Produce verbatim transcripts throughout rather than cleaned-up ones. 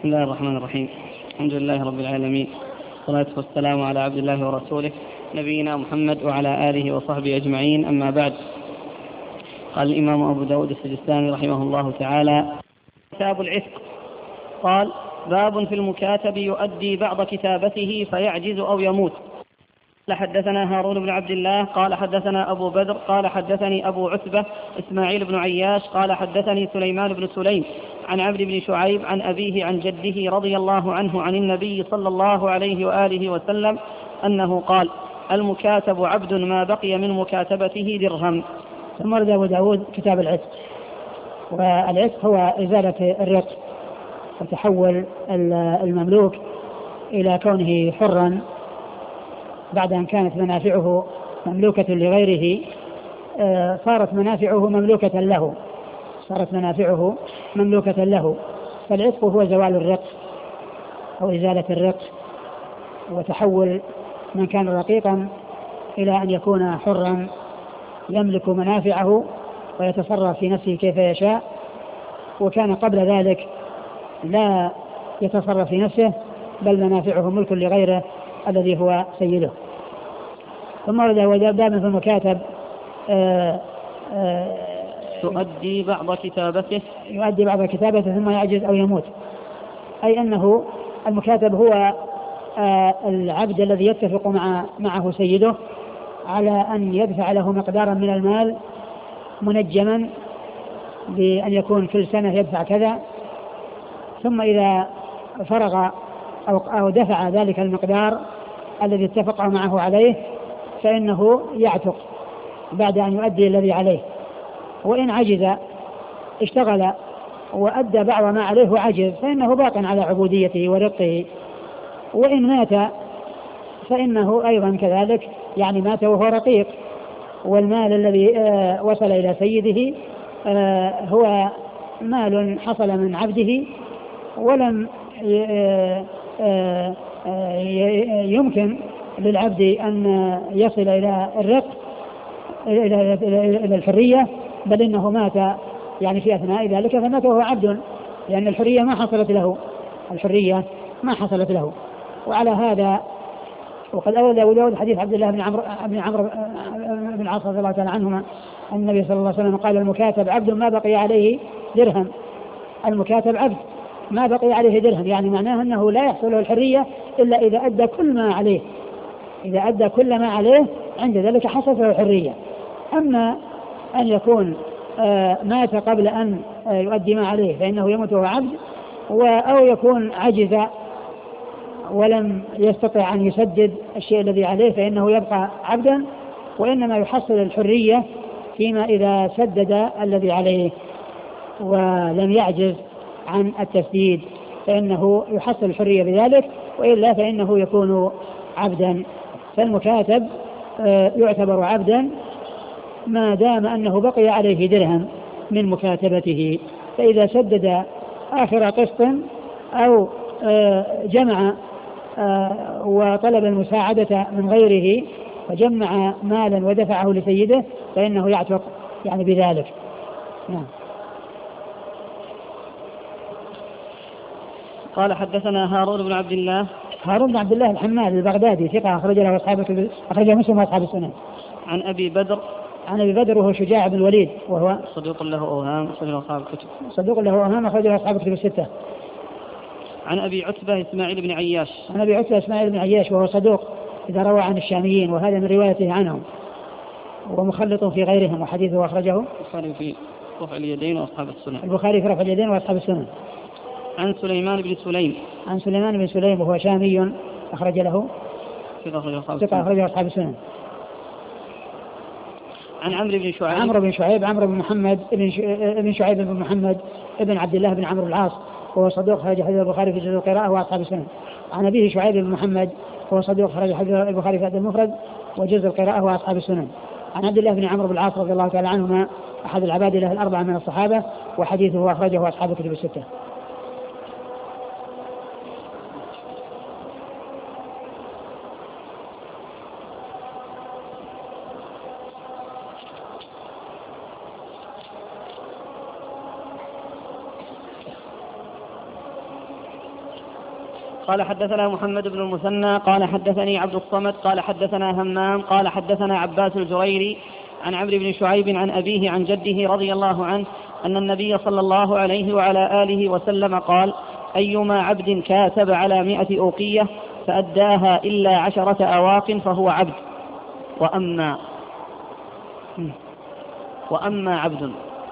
بسم الله الرحمن الرحيم. الحمد لله رب العالمين، والصلاة والسلام على عبد الله ورسوله نبينا محمد وعلى آله وصحبه أجمعين، أما بعد. قال الإمام أبو داود السجستاني رحمه الله تعالى: كتاب العتق. قال: باب في المكاتب يؤدي بعض كتابته فيعجز أو يموت. قال: حدثنا هارون بن عبد الله قال حدثنا أبو بدر قال حدثني أبو عتبة إسماعيل بن عياش قال حدثني سليمان بن سليم عن عمرو بن شعيب عن أبيه عن جده رضي الله عنه عن النبي صلى الله عليه وآله وسلم أنه قال: المكاتب عبد ما بقي من مكاتبته درهم. ثم ورد أبو داود كتاب العتق. والعتق هو إزالة الرق وتحول المملوك إلى كونه حرا بعد أن كانت منافعه مملوكة لغيره، صارت منافعه مملوكة له صارت منافعه مملوكة له فالعتق هو زوال الرق أو إزالة الرق وتحول من كان رقيقا إلى أن يكون حرا يملك منافعه ويتصرف في نفسه كيف يشاء، وكان قبل ذلك لا يتصرف في نفسه بل منافعه ملك لغيره الذي هو سيده. ثم ورد دائما في المكاتب آآ آآ تؤدي بعض كتابته يؤدي بعض كتابته ثم يعجز أو يموت، أي أنه المكاتب هو العبد الذي يتفق مع معه سيده على أن يدفع له مقدارا من المال منجما بأن يكون كل سنة يدفع كذا، ثم إذا فرغ أو, أو دفع ذلك المقدار الذي اتفق معه عليه فإنه يعتق بعد أن يؤدي الذي عليه. وإن عجز اشتغل وأدى بعض ما عليه وعجز فإنه باق على عبوديته ورقه. وإن مات فإنه أيضا كذلك، يعني مات وهو رقيق، والمال الذي آه وصل إلى سيده آه هو مال حصل من عبده ولم آه آه يمكن للعبد أن يصل إلى الرق إلى, إلى الحرية، بل إنه مات يعني في أثناء ذلك فمات وهو عبد، لأن الحرية ما حصلت له الحرية ما حصلت له. وعلى هذا وقد أورد أبو داود حديث عبد الله بن عمرو بن عمرو بن العاص رضي الله تعالى عنهما أن النبي صلى الله عليه وسلم قال: المكاتب عبد ما بقي عليه درهم. المكاتب عبد ما بقي عليه درهم، يعني معناه أنه لا يحصل له الحرية إلا إذا أدى كل ما عليه إذا أدى كل ما عليه عند ذلك حصلت له الحرية. أما أن يكون آه مات قبل أن آه يؤدي ما عليه فإنه يموت وهو عبد، أو يكون عجز ولم يستطع أن يسدد الشيء الذي عليه فإنه يبقى عبدا، وإنما يحصل الحرية فيما إذا سدد الذي عليه ولم يعجز عن التسديد فإنه يحصل الحرية بذلك، وإلا فإنه يكون عبدا. فالمكاتب يعتبر عبدا ما دام أنه بقي عليه درهم من مكاتبته، فإذا سدد آخر قسط أو جمع وطلب المساعدة من غيره فجمع مالا ودفعه لسيده فإنه يعتق يعني بذلك. نعم. قال: حدثنا هارون بن عبد الله هارون بن عبد الله الحمال البغدادي ثقة أخرج له أصحابه أخرج مسلم وأصحاب السنن. عن أبي بدر عن أبي بدر وهو شجاع بن الوليد وهو صدوق له أوهام أخرج له أصحاب الكتب صدوق له أوهام أخرج له أصحاب الكتب الستة. عن أبي عتبة إسماعيل بن عياش عن أبي عتبة إسماعيل بن عياش وهو صدوق إذا روى عن الشاميين، وهذا من روايته عنهم ومخلط في غيرهم، وحديثه أخرجه البخاري في رفع اليدين وأصحاب السنن البخاري في رفع اليدين وأصحاب السنن. عن سليمان بن سليم عن سليمان بن سليم وهو شامي أخرج له ثقة أخرج أصحاب السنن. عن عمرو بن شعيب عمرو بن شعيب عمرو بن محمد بن شعيب بن محمد ابن عبد الله بن عمرو العاص وهو صدوق خرج حديث البخاري في جزء القراءة وأصحاب السنن. عن أبيه شعيب بن محمد وهو صدوق خرج حديث البخاري في المفرد وجزء القراءة وأصحاب السنن. عن عبد الله بن عمرو بن العاص رضي الله تعالى عنهما أحد العباد له الأربعة من الصحابة، وحديثه أخرجه أصحاب الكتب الستة. قال حدثنا محمد بن المثنى قال حدثني عبد الصمد قال حدثنا همام قال حدثنا عباس الجريري عن عمرو بن شعيب عن أبيه عن جده رضي الله عنه أن النبي صلى الله عليه وعلى آله وسلم قال: أيما عبد كاتب على مئة أوقية فأداها إلا عشرة أواق فهو عبد، وأما وأما عبد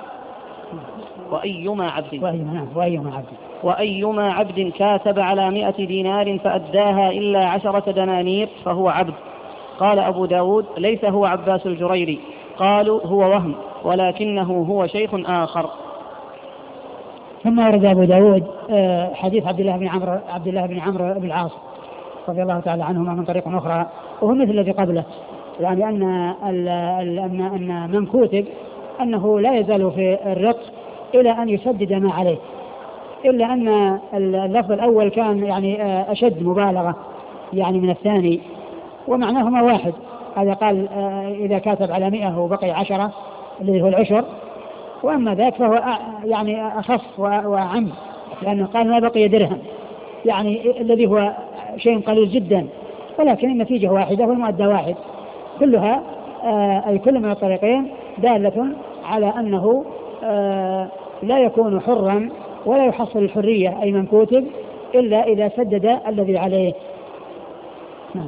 وأيما عبد وأيما عبد وأيما عبد كاتب على مئة دينار فأداها إلا عشرة دنانير فهو عبد. قال أبو داود: ليس هو عباس الجريري. قالوا: هو وهم ولكنه هو شيخ آخر. ثم ورد أبو داود حديث عبد الله بن عمرو عبد الله بن عمرو بن العاص رضي الله تعالى عنهما من طريق أخرى، وهو مثل الذي قبله، يعني أن أن أن من كتب أنه لا يزال في الرق إلى أن يسدد ما عليه، إلا أن اللفظ الأول كان يعني أشد مبالغة يعني من الثاني، ومعناهما واحد. هذا قال إذا كاتب على مئة وبقي عشرة الذي هو العشر، وأما ذاك فهو يعني أخف وأعم، لأنه قال ما بقي درهم، يعني الذي هو شيء قليل جدا، ولكن النتيجة واحدة والمؤدى واحد. كلها أي كل من الطريقين دالة على أنه لا يكون حرا ولا يحصل الحرية أي من كتب إلا إذا سدد الذي عليه. نعم.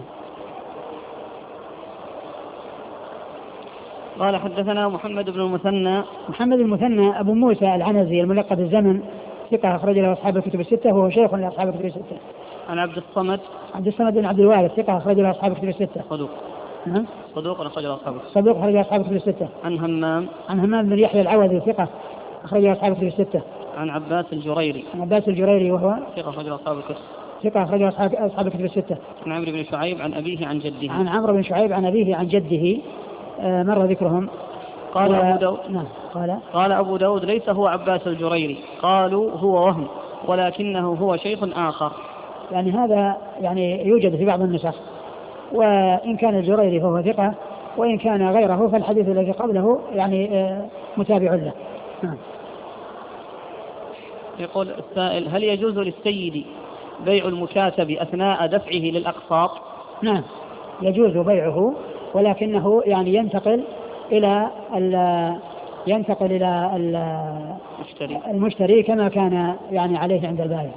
قال حدثنا محمد بن المثنى محمد المثنى أبو موسى العنزي الملقب الزمن، ثقة أخرج له أصحاب الكتب الستة وهو شيخ لأصحاب الكتب الستة. عن عبد الصمد عبد الصمد بن عبد الوارث، ثقة أخرج له أصحاب الكتب الستة. صدوق نعم صدوق أخرج له أصحاب صدوق أخرج له أصحاب الكتب الستة. عن همام عن همام بن يحيى العوذي، ثقة أخرج له أصحاب الكتب الستة. عن عباس الجريري عن عباس الجريري وهو ثقة أخرج له أصحاب الكتب ثقة أخرج له أصحاب الكتب الستة. عن عمرو بن شعيب عن أبيه عن جده عن عمرو بن شعيب عن أبيه عن جده، آه مر ذكرهم. قال و... أبو داود نعم. قال قال أبو داود: ليس هو عباس الجريري. قالوا: هو وهم ولكنه هو شيخ آخر. يعني هذا يعني يوجد في بعض النسخ، وإن كان الجريري فهو ثقة، وإن كان غيره فالحديث الذي قبله يعني آه متابع له. نعم. يقول السائل: هل يجوز للسيد بيع المكاتب أثناء دفعه للأقساط؟ نعم يجوز بيعه، ولكنه يعني ينتقل إلى ينتقل إلى المشتري. المشتري كما كان يعني عليه عند البائع.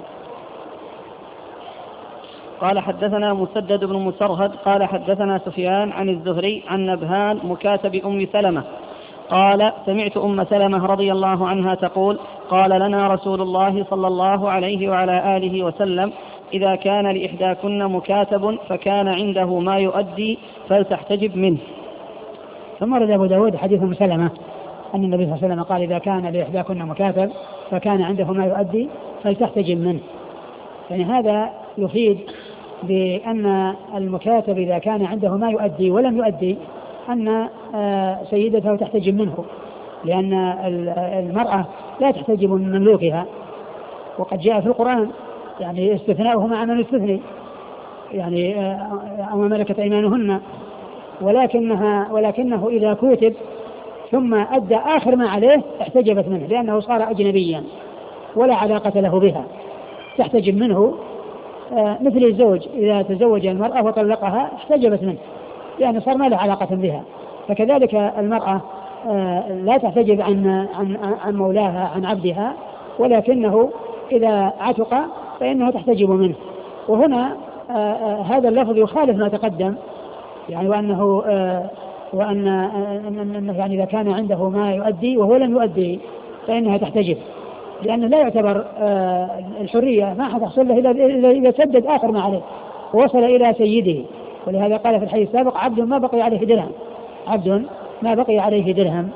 قال حدثنا مسدد بن مسرهد قال حدثنا سفيان عن الزهري عن نبهان مكاتب أم سلمة قال: سمعت أم سلمة رضي الله عنها تقول: قال لنا رسول الله صلى الله عليه وعلى آله وسلم: إذا كان لإحداكن مكاتب فكان عنده ما يؤدي فلتحتجب منه. ثم رد أبو داود حديث أم سلمة أن النبي صلى الله عليه وسلم قال: إذا كان لإحداكن مكاتب فكان عنده ما يؤدي فلتحتجب منه. يعني هذا يفيد بأن المكاتب إذا كان عنده ما يؤدي ولم يؤدي أن سيدته تحتجب منه، لأن المرأة لا تحتجب من مملوكها، وقد جاء في القرآن يعني استثناؤه مع من استثني، يعني أو ملكت أيمانهن، ولكنها ولكنه إذا كتب ثم أدى آخر ما عليه احتجبت منه، لأنه صار أجنبيا ولا علاقة له بها، تحتجب منه مثل الزوج إذا تزوج المرأة وطلقها احتجبت منه، لأنه صار ما له علاقة بها. فكذلك المرأة لا تحتجب عن عن عن مولاها عن عبدها، ولكنه إذا عتق فإنها تحتجب منه. وهنا هذا اللفظ يخالف ما تقدم، يعني وأنه وأن يعني إذا كان عنده ما يؤدي وهو لم يؤدي فإنها تحتجب، لأنه لا يعتبر الحرية ما حتحصل له إلا إذا سدد آخر ما عليه ووصل إلى سيده. ولهذا قال في الحديث السابق: عبد ما بقي عليه درهم، عبد ما بقي عليه درهم.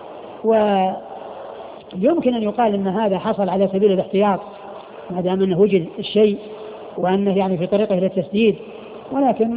ويمكن أن يقال أن هذا حصل على سبيل الاحتياط ما دام أنه وجد الشيء وأنه يعني في طريقه إلى التسديد، ولكن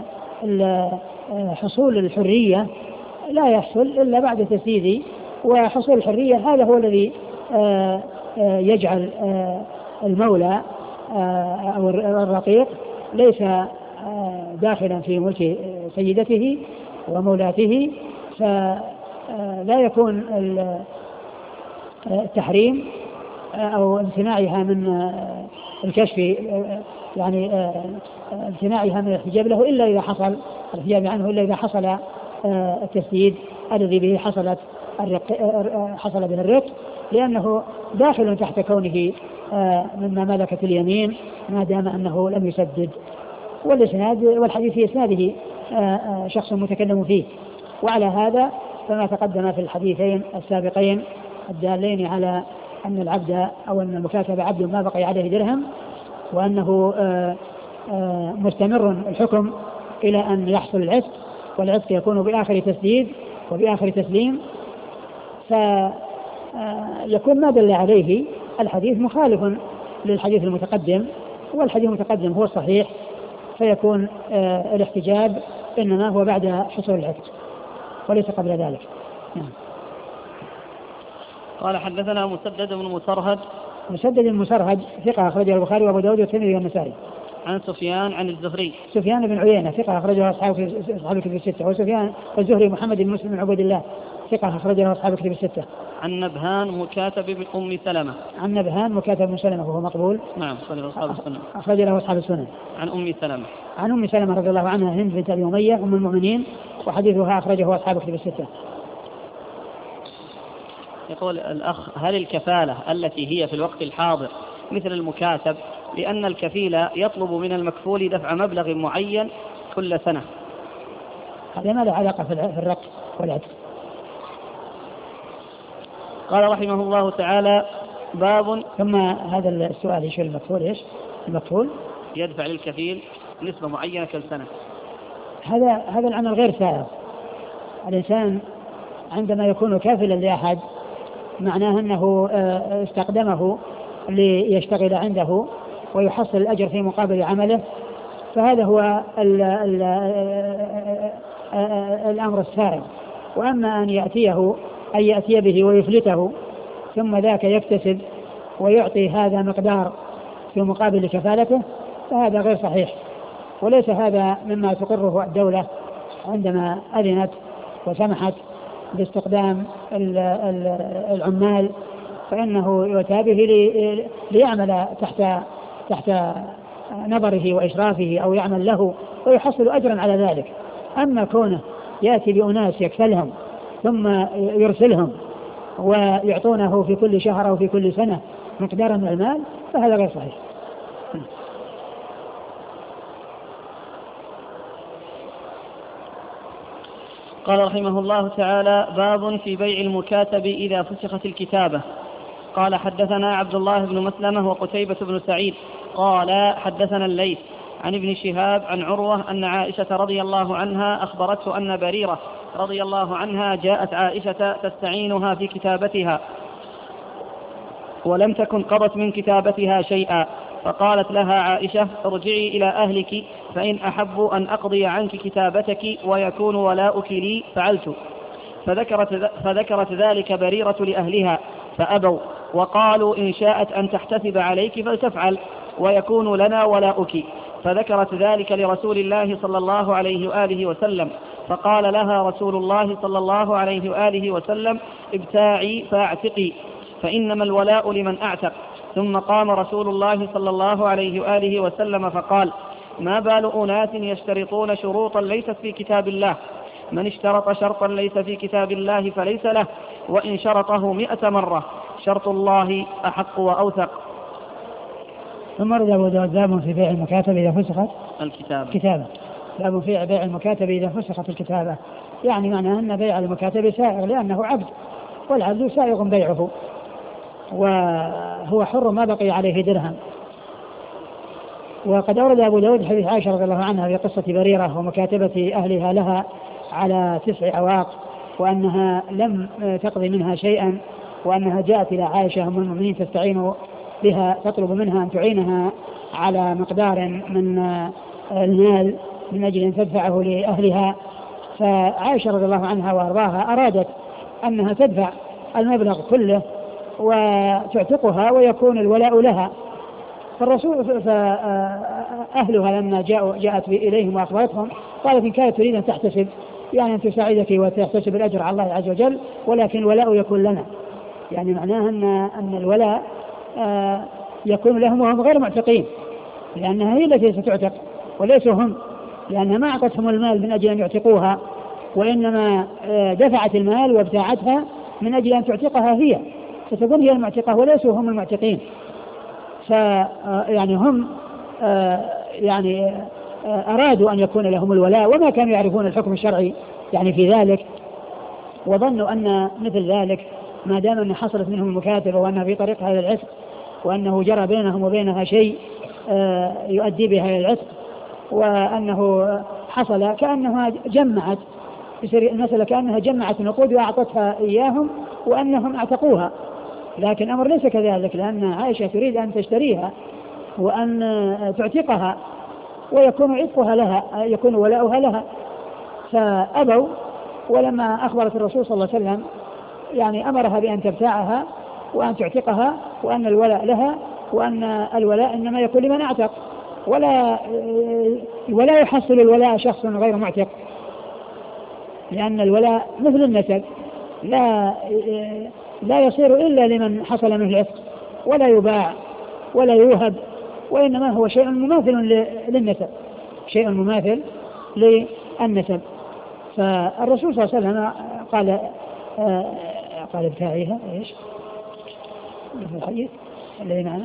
حصول الحرية لا يحصل إلا بعد تسديد، وحصول الحرية هذا هو الذي يجعل المولى أو الرقيق ليس داخلا في ملك سيدته ومولاته، فلا يكون التحريم أو امتناعها من الكشف يعني امتناعها من الحجاب له إلا إذا حصل الحجاب عنه إلا إذا حصل التسديد الذي به حصلت الرق حصل به الرق، لأنه داخل تحت كونه مما ملكت اليمين ما دام أنه لم يسدد. والإسناد والحديث في إسناده شخص متكلم فيه، وعلى هذا فما تقدم في الحديثين السابقين الدالين على أن العبد أو أن المكاتب عبد ما بقي عليه درهم، وأنه مستمر الحكم إلى أن يحصل العتق، والعتق يكون بآخر تسديد وبآخر تسليم، فيكون ما دل عليه الحديث مخالف للحديث المتقدم، والحديث المتقدم هو الصحيح، فيكون الاحتجاب إنما هو بعد حصول العتق وليس قبل ذلك. نعم. قال حدثنا مسدد بن مسرهد. مسدد بن مسرهد ثقة أخرجه البخاري وأبو داود والترمذي والنسائي. عن سفيان عن الزهري. سفيان بن عيينة ثقة أخرجه أصحاب أصحاب الكتب الستة. وسفيان الزهري محمد بن مسلم بن عبد الله ثقة أخرجه أصحاب الكتب الستة. عن نبهان مكاتب بن أم سلمة. عن نبهان مكاتب بن سلمة وهو مقبول. نعم أخرجه أصحاب السنن. أخرجه أصحاب السنن. عن أم سلمة. عن أم سلمة رضي الله عنها هند بنت أبي أمية أم المؤمنين، وحديثها أخرجه أصحاب الكتب الستة. يقول الأخ: هل الكفالة التي هي في الوقت الحاضر مثل المكاتب، لأن الكفيل يطلب من المكفول دفع مبلغ معين كل سنة؟ هذا ما له علاقة في الرق والعتق. قال رحمه الله تعالى: باب. ثم هذا السؤال ايش المكفول؟ ايش المكفول؟ يدفع للكفيل نسبة معينة كل سنة. هذا هذا العمل غير سائغ. الإنسان عندما يكون كافلا لأحد معناه أنه استقدمه ليشتغل عنده ويحصل الأجر في مقابل عمله، فهذا هو ال ال الأمر السائغ. وأما أن يأتيه أن يأتي به ويفلته ثم ذاك يكتسب ويعطي هذا مقدار في مقابل كفالته، فهذا غير صحيح، وليس هذا مما تقره الدولة عندما أذنت وسمحت باستخدام العمال، فإنه يؤتى به ليعمل تحت تحت نظره وإشرافه أو يعمل له ويحصل أجرا على ذلك. أما كونه يأتي بأناس يكفلهم ثم يرسلهم ويعطونه في كل شهر أو في كل سنة مقدارا من المال، فهذا غير صحيح. قال رحمه الله تعالى: باب في بيع المكاتب إذا فسخت الكتابة. قال حدثنا عبد الله بن مسلمة وقتيبة بن سعيد قال حدثنا الليث عن ابن شهاب عن عروة أن عائشة رضي الله عنها أخبرته أن بريرة رضي الله عنها جاءت عائشة تستعينها في كتابتها ولم تكن قضت من كتابتها شيئا، فقالت لها عائشة: ارجعي إلى أهلك، فإن أحبوا أن أقضي عنك كتابتك ويكون ولاؤك لي فعلت. فذكرت, فذكرت ذلك بريرة لأهلها فأبوا، وقالوا: إن شاءت أن تحتسب عليك فلتفعل ويكون لنا ولاؤك. فذكرت ذلك لرسول الله صلى الله عليه وآله وسلم، فقال لها رسول الله صلى الله عليه وآله وسلم: ابتاعي فاعتقي، فإنما الولاء لمن أعتق. ثم قام رسول الله صلى الله عليه وآله وسلم فقال: ما بال أناس يشترطون شروطا ليست في كتاب الله؟ من اشترط شرطا ليس في كتاب الله فليس له، وإن شرطه مئة مرة شرط الله أحق وأوثق. ثم رد أبو داود: باب في بيع المكاتب إذا فسخت الكتابة. كتابة. باب في بيع المكاتب إذا فسخت الكتابة، يعني معناه أن بيع المكاتب سائغ لأنه عبد، والعبد سائغ بيعه وهو حر ما بقي عليه درهم. وقد أورد أبو داود حديث عائشة رضي الله عنها في قصة بريرة ومكاتبة أهلها لها على تسع عواق، وأنها لم تقضي منها شيئا، وأنها جاءت إلى عائشة أم المؤمنين تستعين بها تطلب منها أن تعينها على مقدار من المال من أجل أن تدفعه لأهلها. فعائشة رضي الله عنها وأرضاها أرادت أنها تدفع المبلغ كله وتعتقها ويكون الولاء لها. فالرسول فأهلها لما جاءوا جاءت إليهم وأخبرتهم قالت: إن كانت تريد أن تحتسب يعني أن تساعدك وتحتسب الأجر على الله عز وجل، ولكن الولاء يكون لنا، يعني معناه أن أن الولاء يكون لهم وهم غير معتقين، لأنها هي التي ستعتق وليسوا هم، لأنها ما أعطتهم المال من أجل أن يعتقوها، وإنما دفعت المال وابتاعتها من أجل أن تعتقها هي، ستكون هي المعتقة وليسوا هم المعتقين. فيعني هم يعني أرادوا أن يكون لهم الولاء وما كانوا يعرفون الحكم الشرعي يعني في ذلك، وظنوا أن مثل ذلك ما دام أن حصلت منهم المكاتبة وأنها في طريقها إلى العتق وأنه جرى بينهم وبينها شيء يؤدي بها إلى العتق، وأنه حصل كأنها جمعت المسألة كأنها جمعت النقود وأعطتها إياهم وأنهم اعتقوها، لكن الأمر ليس كذلك، لأن عائشة تريد أن تشتريها وأن تعتقها ويكون عتقها لها، يكون ولاؤها لها، فأبوا. ولما أخبرت الرسول صلى الله عليه وسلم يعني أمرها بأن تبتاعها وأن تعتقها وأن الولاء لها، وأن الولاء إنما يكون لمن أعتق، ولا ولا يحصل الولاء شخص غير معتق، لأن الولاء مثل النسب لا لا يصير إلا لمن حصل منه العتق، ولا يباع ولا يوهب، وإنما هو شيء مماثل للنسب، شيء مماثل للنسب. فالرسول صلى الله عليه وسلم قال قال ابتاعيها ايش في الحديث الذي معنا،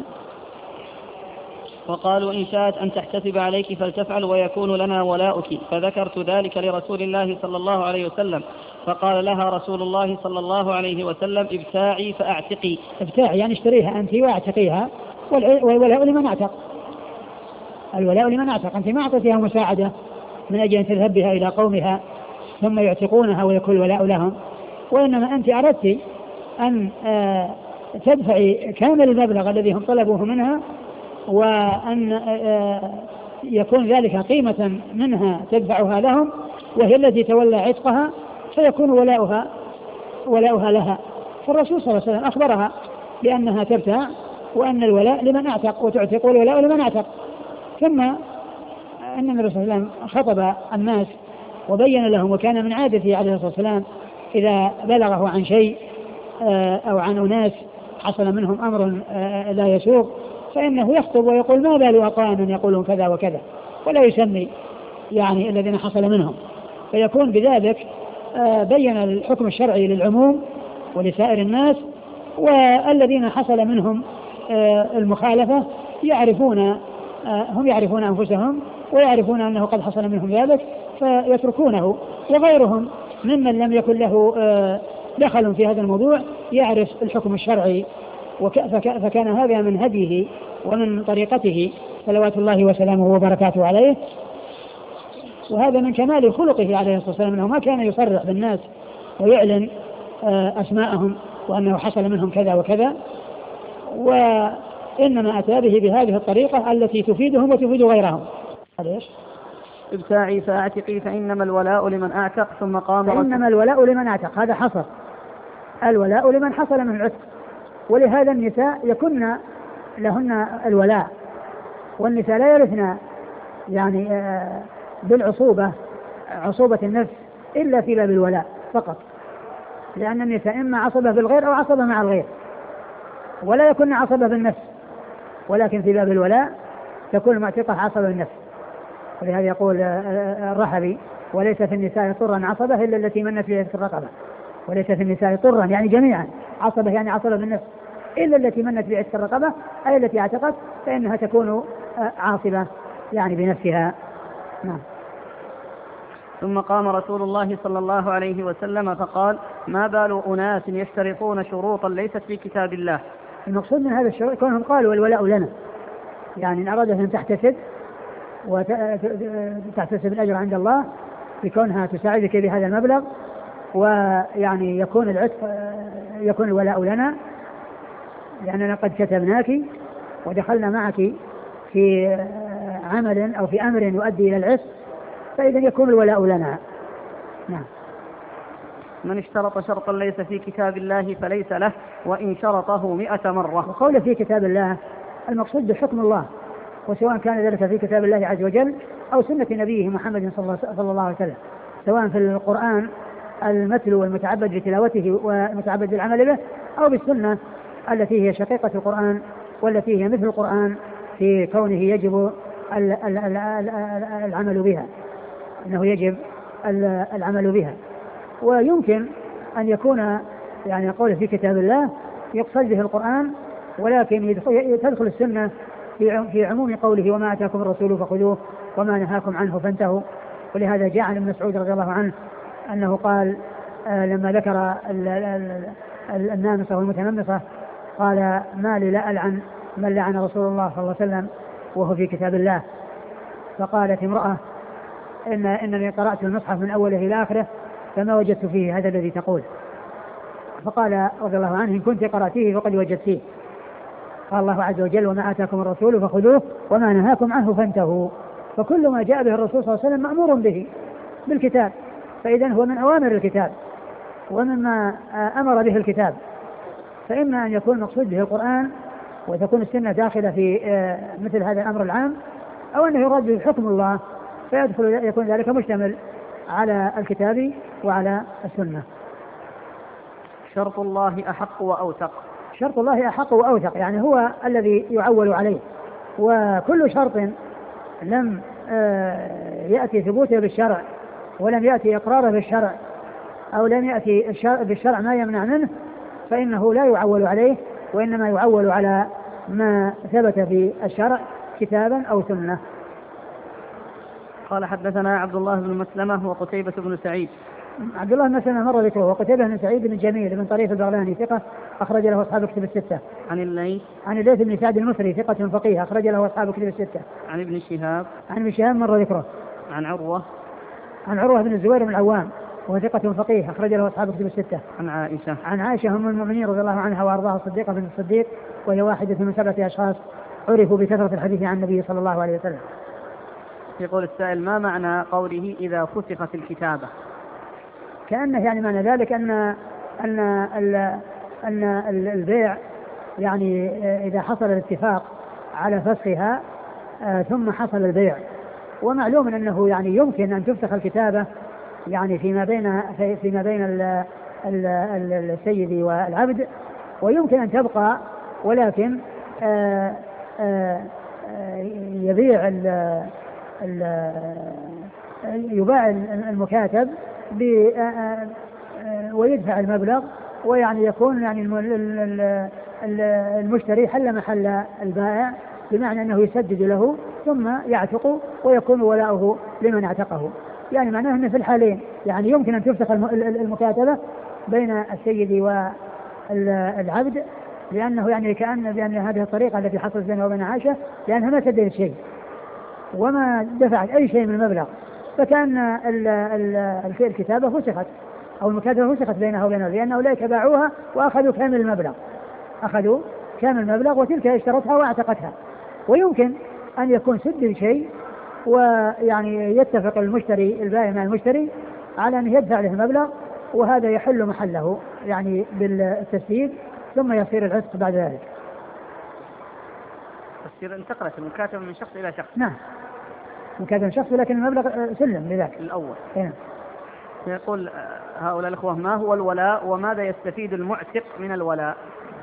وقالوا إن شاءت أن تحتسب عليك فلتفعل ويكون لنا ولاؤك، فذكرت ذلك لرسول الله صلى الله عليه وسلم، فقال لها رسول الله صلى الله عليه وسلم ابتاعي فأعتقي. ابتاعي يعني اشتريها أنت واعتقيها، والولاء لمن أعتق، الولاء لمن أعتق، أنت ما أعطيتها مساعدة من أجل أن تذهب بها إلى قومها ثم يعتقونها ويكون الولاء لهم، وإنما أنت أردت أن تدفعي كامل المبلغ الذي هم طلبوه منها، وأن يكون ذلك قيمة منها تدفعها لهم وهي التي تولى عتقها، فيكون ولاؤها ولاؤها لها. فالرسول صلى الله عليه وسلم أخبرها بأنها تبتاع وأن الولاء لمن أعتق وتعتق والولاء لمن أعتق. ثم أن النبي صلى الله عليه وسلم خطب الناس وبين لهم، وكان من عادته عليه الصلاة والسلام إذا بلغه عن شيء أو عن أناس حصل منهم أمر لا يسوق فإنه يخطب ويقول ما بال أقوام يقولون كذا وكذا، ولا يسمي يعني الذين حصل منهم، فيكون بذلك بين الحكم الشرعي للعموم ولسائر الناس، والذين حصل منهم المخالفة يعرفون هم يعرفون أنفسهم ويعرفون أنه قد حصل منهم ذلك فيتركونه، وغيرهم ممن لم يكن له دخل في هذا الموضوع يعرف الحكم الشرعي، فكان هذا من هديه ومن طريقته صلوات الله وسلامه وبركاته عليه. وهذا من كمال خلقه عليه الصلاة والسلام أنه ما كان يصرح بالناس ويعلن أسماءهم وأنه حصل منهم كذا وكذا، وإنما أتى به بهذه الطريقة التي تفيدهم وتفيد غيرهم. ليش؟ ابتاعي فأعتقي فإنما الولاء لمن أعتق. ثم قام فإنما الولاء لمن أعتق، هذا حصل الولاء لمن حصل من العتق، ولهذا النساء يكن لهن الولاء، والنساء لا يرثن يعني بالعصوبة عصوبة النفس إلا في باب الولاء فقط، لأن النساء إما عصبة بالغير أو عصبة مع الغير، ولا يكون عصبة بالنفس، ولكن في باب الولاء تكون المعتقة عصبة بالنفس. ولهذا يقول الرحبي وليس في النساء طرا عصبة إلا التي منت في الرقبة، وليس في النساء طرا يعني جميعا عصبة يعني عصبة بالنفس إلا التي منت في عتق الرقبة أي التي اعتقت فإنها تكون عاصبة يعني بنفسها. نعم. ثم قام رسول الله صلى الله عليه وسلم فقال ما بال أناس يشترطون شروطا ليست في كتاب الله. المقصود من هذا الشروط كونهم قالوا الولاء لنا، يعني إن أرادت أن تحتسب وتحتسب الأجر عند الله بكونها تساعدك بهذا المبلغ، ويعني يكون العتق يكون الولاء لنا لأننا قد كتبناك ودخلنا معك في عمل أو في أمر يؤدي إلى العتق، فإذا يكون الولاء لنا. نعم. من اشترط شرطا ليس في كتاب الله فليس له وإن شرطه مئة مرة. وقوله في كتاب الله المقصود بحكم الله، وسواء كان ذلك في كتاب الله عز وجل أو سنة نبيه محمد صلى الله عليه وسلم، سواء في القرآن المتلو والمتعبد بتلاوته والمتعبد بالعمل به، أو بالسنة التي هي شقيقة القرآن والتي هي مثل القرآن في كونه يجب العمل بها، أنه يجب العمل بها. ويمكن أن يكون يعني قوله في كتاب الله يقصد به القرآن، ولكن تدخل السنة في عموم قوله وما أتاكم الرسول فخذوه وما نهاكم عنه فانتهوا. ولهذا جاء عن ابن مسعود رضي الله عنه أنه قال آه لما ذكر النامصة والمتنمصة قال ما لي لا ألعن من لعن رسول الله صلى الله عليه وسلم وهو في كتاب الله. فقالت امرأة إن إنني قرأت المصحف من أوله إلى آخره فما وجدت فيه هذا الذي تقول. فقال رضي الله عنه إن كنت قرأتيه فقد وجدتيه. قال الله عز وجل وما آتاكم الرسول فخذوه وما نهاكم عنه فانتهوا. فكل ما جاء به الرسول صلى الله عليه وسلم مأمور به بالكتاب، فإذن هو من أوامر الكتاب ومما أمر به الكتاب. فإما أن يكون مقصود به القرآن وتكون السنة داخلة في مثل هذا الأمر العام، أو أنه يراد به حكم الله فيدخل يكون ذلك مشتمل على الكتاب وعلى السنة. شرط الله أحق وأوثق. شرط الله أحق وأوثق يعني هو الذي يعول عليه، وكل شرط لم يأتي ثبوته بالشرع ولم يأتي إقراره بالشرع أو لم يأتي بالشرع ما يمنع منه فإنه لا يعول عليه، وإنما يعول على ما ثبت في الشرع كتابا أو سنة. قال حدثنا عبد الله بن مسلمة وقتيبة بن سعيد. عبد الله بن مسلمة مر ذكره، وقتيبة بن سعيد بن جميل بن طريف البغلاني ثقة أخرج له أصحاب كتب الستة. عن الليث. عن الليث بن سعد المصري ثقة فقيه أخرج له أصحاب كتب الستة. عن ابن شهاب. عن ابن شهاب مر ذكره. عن عروة. عن عروة بن الزبير بن العوام وهو ثقة فقيه أخرج له أصحاب كتب الستة. عن عائشة. عن عائشة أم المؤمنين رضي الله عنها وأرضاها الصديقة بنت الصديق، وهي واحدة من سبعة أشخاص عرفوا بكثرة الحديث عن النبي صلى الله عليه وسلم. يقول السائل ما معنى قوله إذا فسخت الكتابة؟ كأنه يعني معنى ذلك أن أن أن البيع يعني إذا حصل الاتفاق على فسخها ثم حصل البيع، ومعلوم أنه يعني يمكن أن تفسخ الكتابة يعني فيما بين فيما بين السيد والعبد، ويمكن أن تبقى ولكن يبيع يباع المكاتب ويدفع المبلغ، ويعني يكون يعني المشتري حل محل البائع، بمعنى أنه يسدد له ثم يعتق ويكون ولاؤه لمن اعتقه. يعني معناه أنه في الحالين يعني يمكن أن تفسخ المكاتبة بين السيد والعبد، لأنه يعني كأن بأن هذه الطريقة التي حصلت بينه وبين عائشة لأنها ما سددت شيء وما دفعت أي شيء من المبلغ، فكان الكتابة فسخت أو المكاتبة فسخت بينها وبينه، لأن أولئك باعوها وأخذوا كامل المبلغ أخذوا كامل المبلغ وتلك اشترتها واعتقتها. ويمكن أن يكون سدد شيء ويعني يتفق المشتري البائع مع المشتري على أن يدفع له المبلغ، وهذا يحل محله يعني بالتسديد ثم يصير العتق بعد ذلك. تصير انتقلت المكاتبة من شخص إلى شخص. نعم مكاتبة من شخص، لكن المبلغ سلم لذاك الأول. هنا. يقول هؤلاء الأخوة ما هو الولاء وماذا يستفيد المعتق من الولاء؟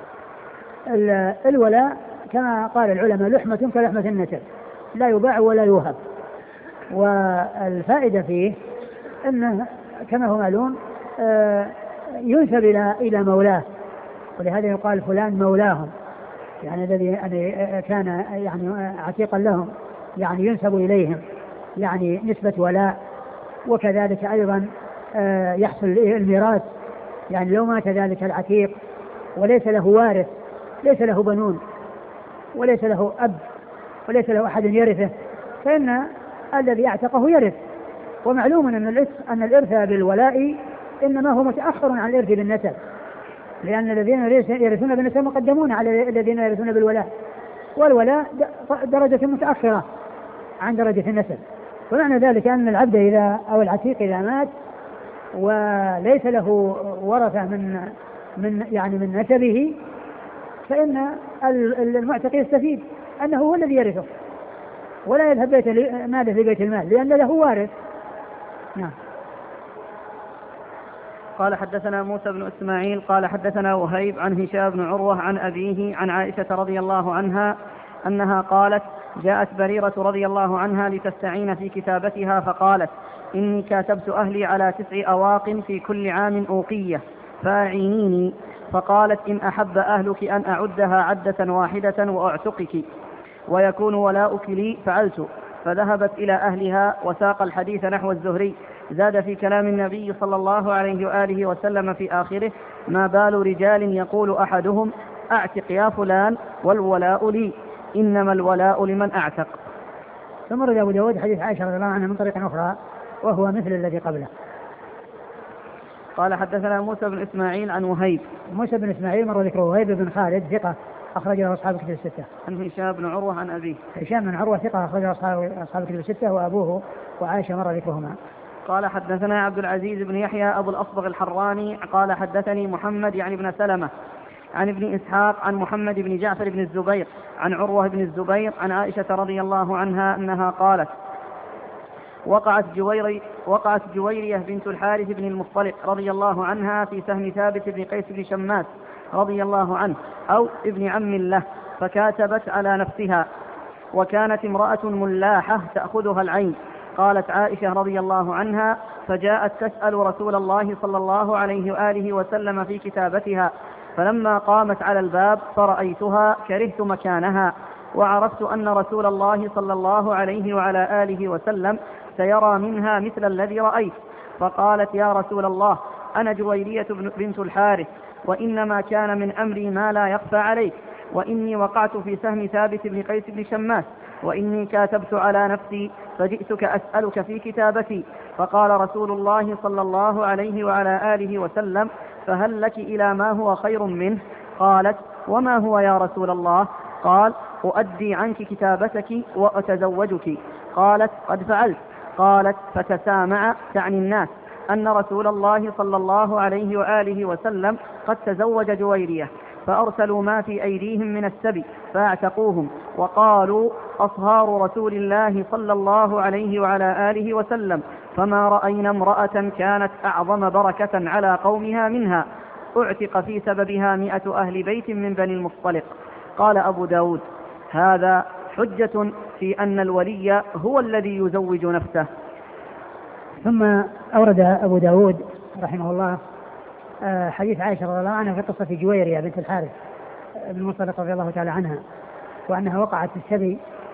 الولاء كما قال العلماء لحمة كلحمة النسب لا يباع ولا يوهب، والفائدة فيه أنه كما هو معلوم ينسب إلى إلى مولاه، ولهذا يقال فلان مولاهم، يعني الذي كان يعني عتيقا لهم يعني ينسب إليهم يعني نسبة ولاء. وكذلك أيضا يحصل الميراث، يعني لو مات ذلك العتيق وليس له وارث، ليس له بنون وليس له أب وليس له أحد يرثه، فإن الذي اعتقه يرث. ومعلوم أن الإرث أن الإرث بالولاء إنما هو متأخر عن الإرث بالنسب، لأن الذين يرثون بالنسب مقدمون على الذين يرثون بالولاء، والولاء درجة متأخرة عن درجة النسب. ومعنى ذلك أن العبد إذا أو العتيق إذا مات وليس له ورثة من من يعني من نسبه، فإن المعتق يستفيد أنه هو الذي يرثه ولا يذهب بيت ماله في بيت المال، لأن له وارث. نعم. قال حدثنا موسى بن إسماعيل قال حدثنا وهيب عن هشام بن عروة عن أبيه عن عائشة رضي الله عنها أنها قالت جاءت بريرة رضي الله عنها لتستعين في كتابتها فقالت إني كاتبت أهلي على تسع أواق في كل عام أوقية فأعينيني. فقالت إن أحب أهلك أن أعدها عدة واحدة وأعتقك ويكون ولاؤك لي فعلت. فذهبت إلى أهلها وساق الحديث نحو الزهري. زاد في كلام النبي صلى الله عليه وآله وسلم في آخره ما بال رجال يقول أحدهم أعتق يا فلان والولاء لي إنما الولاء لمن أعتق. ثم رد أبو داود حديث عائشة رضي الله عنها من طريق أخرى وهو مثل الذي قبله. قال حدثنا موسى بن إسماعيل عن وهيب. موسى بن إسماعيل مر ذكره. وهيب بن خالد ثقة أخرج له أصحاب الكتب الستة. عن هشام بن عروة عن أبيه. هشام بن عروة ثقة أخرج له أصحاب الكتب الستة وأبوه وعائشة مر ذكرهما. قال حدثنا عبد العزيز بن يحيى أبو الأصبغ الحراني قال حدثني محمد يعني بن سلمة عن ابن إسحاق عن محمد بن جعفر بن الزبير عن عروة بن الزبير عن عائشة رضي الله عنها أنها قالت وقعت, جويري وقعت جويرية بنت الحارث بن المصطلق رضي الله عنها في سهم ثابت بن قيس بن شماس رضي الله عنه أو ابن عم له فكاتبت على نفسها وكانت امرأة ملاحة تأخذها العين. قالت عائشة رضي الله عنها فجاءت تسأل رسول الله صلى الله عليه وآله وسلم في كتابتها فلما قامت على الباب فرأيتها كرهت مكانها وعرفت أن رسول الله صلى الله عليه وعلى آله وسلم سيرى منها مثل الذي رأيت. فقالت يا رسول الله أنا جويرية بنت الحارث وإنما كان من أمري ما لا يخفى عليك وإني وقعت في سهم ثابت بن قيس بن شماس وإني كاتبت على نفسي فجئتك أسألك في كتابتي. فقال رسول الله صلى الله عليه وعلى آله وسلم فهل لك إلى ما هو خير منه؟ قالت وما هو يا رسول الله؟ قال أؤدي عنك كتابتك وأتزوجك. قالت قد فعلت. قالت فتسامع تعني الناس أن رسول الله صلى الله عليه وآله وسلم قد تزوج جويرية فأرسلوا ما في أيديهم من السبي فاعتقوهم وقالوا أصهار رسول الله صلى الله عليه وعلى آله وسلم فما رأينا امرأة كانت أعظم بركة على قومها منها أعتق في سببها مئة أهل بيت من بني المصطلق. قال أبو داود هذا حجة في أن الولي هو الذي يزوج نفسه. ثم أورد أبو داود رحمه الله حديث عائشة رضي الله عنها في قصة جويرية بنت الحارث بن المصطلق رضي الله تعالى عنها وأنها وقعت في السبي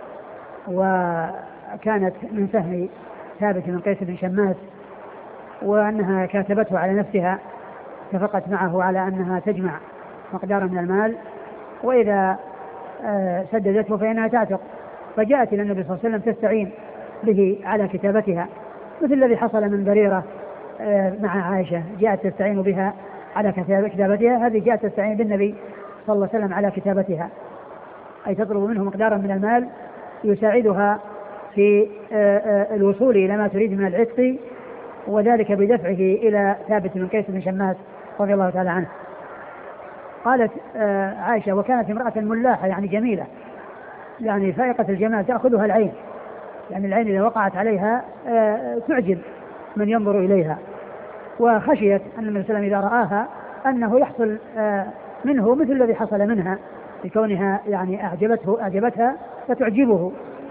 وكانت من سهم ثابت بن قيس بن شماس وأنها كاتبته على نفسها اتفقت معه على أنها تجمع مقدارا من المال وإذا سددته فإنها تعتق. فجاءت إلى النبي صلى الله عليه وسلم تستعين به على كتابتها مثل الذي حصل من بريرة مع عائشة جاءت تستعين بها على كتابتها. هذه جاءت تستعين بالنبي صلى الله عليه وسلم على كتابتها أي تطلب منه مقدارا من المال يساعدها في الوصول إلى ما تريد من العتق وذلك بدفعه إلى ثابت بن قيس بن شماس رضي الله تعالى عنه. قالت عائشة وكانت امرأة ملاحة يعني جميلة يعني فائقة الجمال تأخذها العين يعني العين إذا وقعت عليها تعجب من ينظر إليها وخشيت أن النبي صلى الله عليه وسلم إذا رآها أنه يحصل منه مثل الذي حصل منها لكونها يعني أعجبته أعجبتها فتعجبه.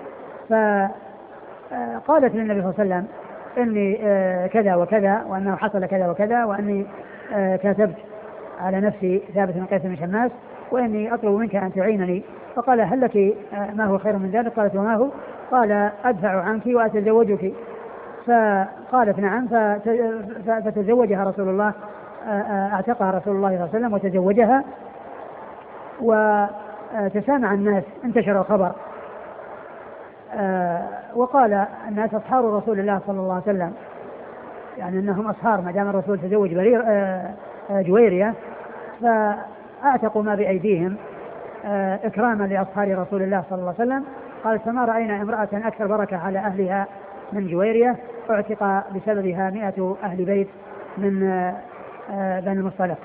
فقالت للنبي صلى الله عليه وسلم إني كذا وكذا وأنه حصل كذا وكذا وأني كاتبت على نفسي ثابت بن قيس بن شماس وإني أطلب منك أن تعينني. فقال هل لك ما هو خير من ذلك؟ قالت وما هو؟ قال أدفع عنك وأتزوجك. فقالت نعم فتزوجها رسول الله اعتقها رسول الله صلى الله عليه وسلم وتزوجها وتسامع الناس انتشر الخبر وقال الناس أصحار رسول الله صلى الله عليه وسلم يعني أنهم أصحار ما دام الرسول تزوج برير جويرية فأعتقوا ما بأيديهم إكراما لأصحار رسول الله صلى الله عليه وسلم. قال فما رأينا امرأة أكثر بركة على أهلها من جويرية اعتق بسببها مئة أهل بيت من بني المصطلق.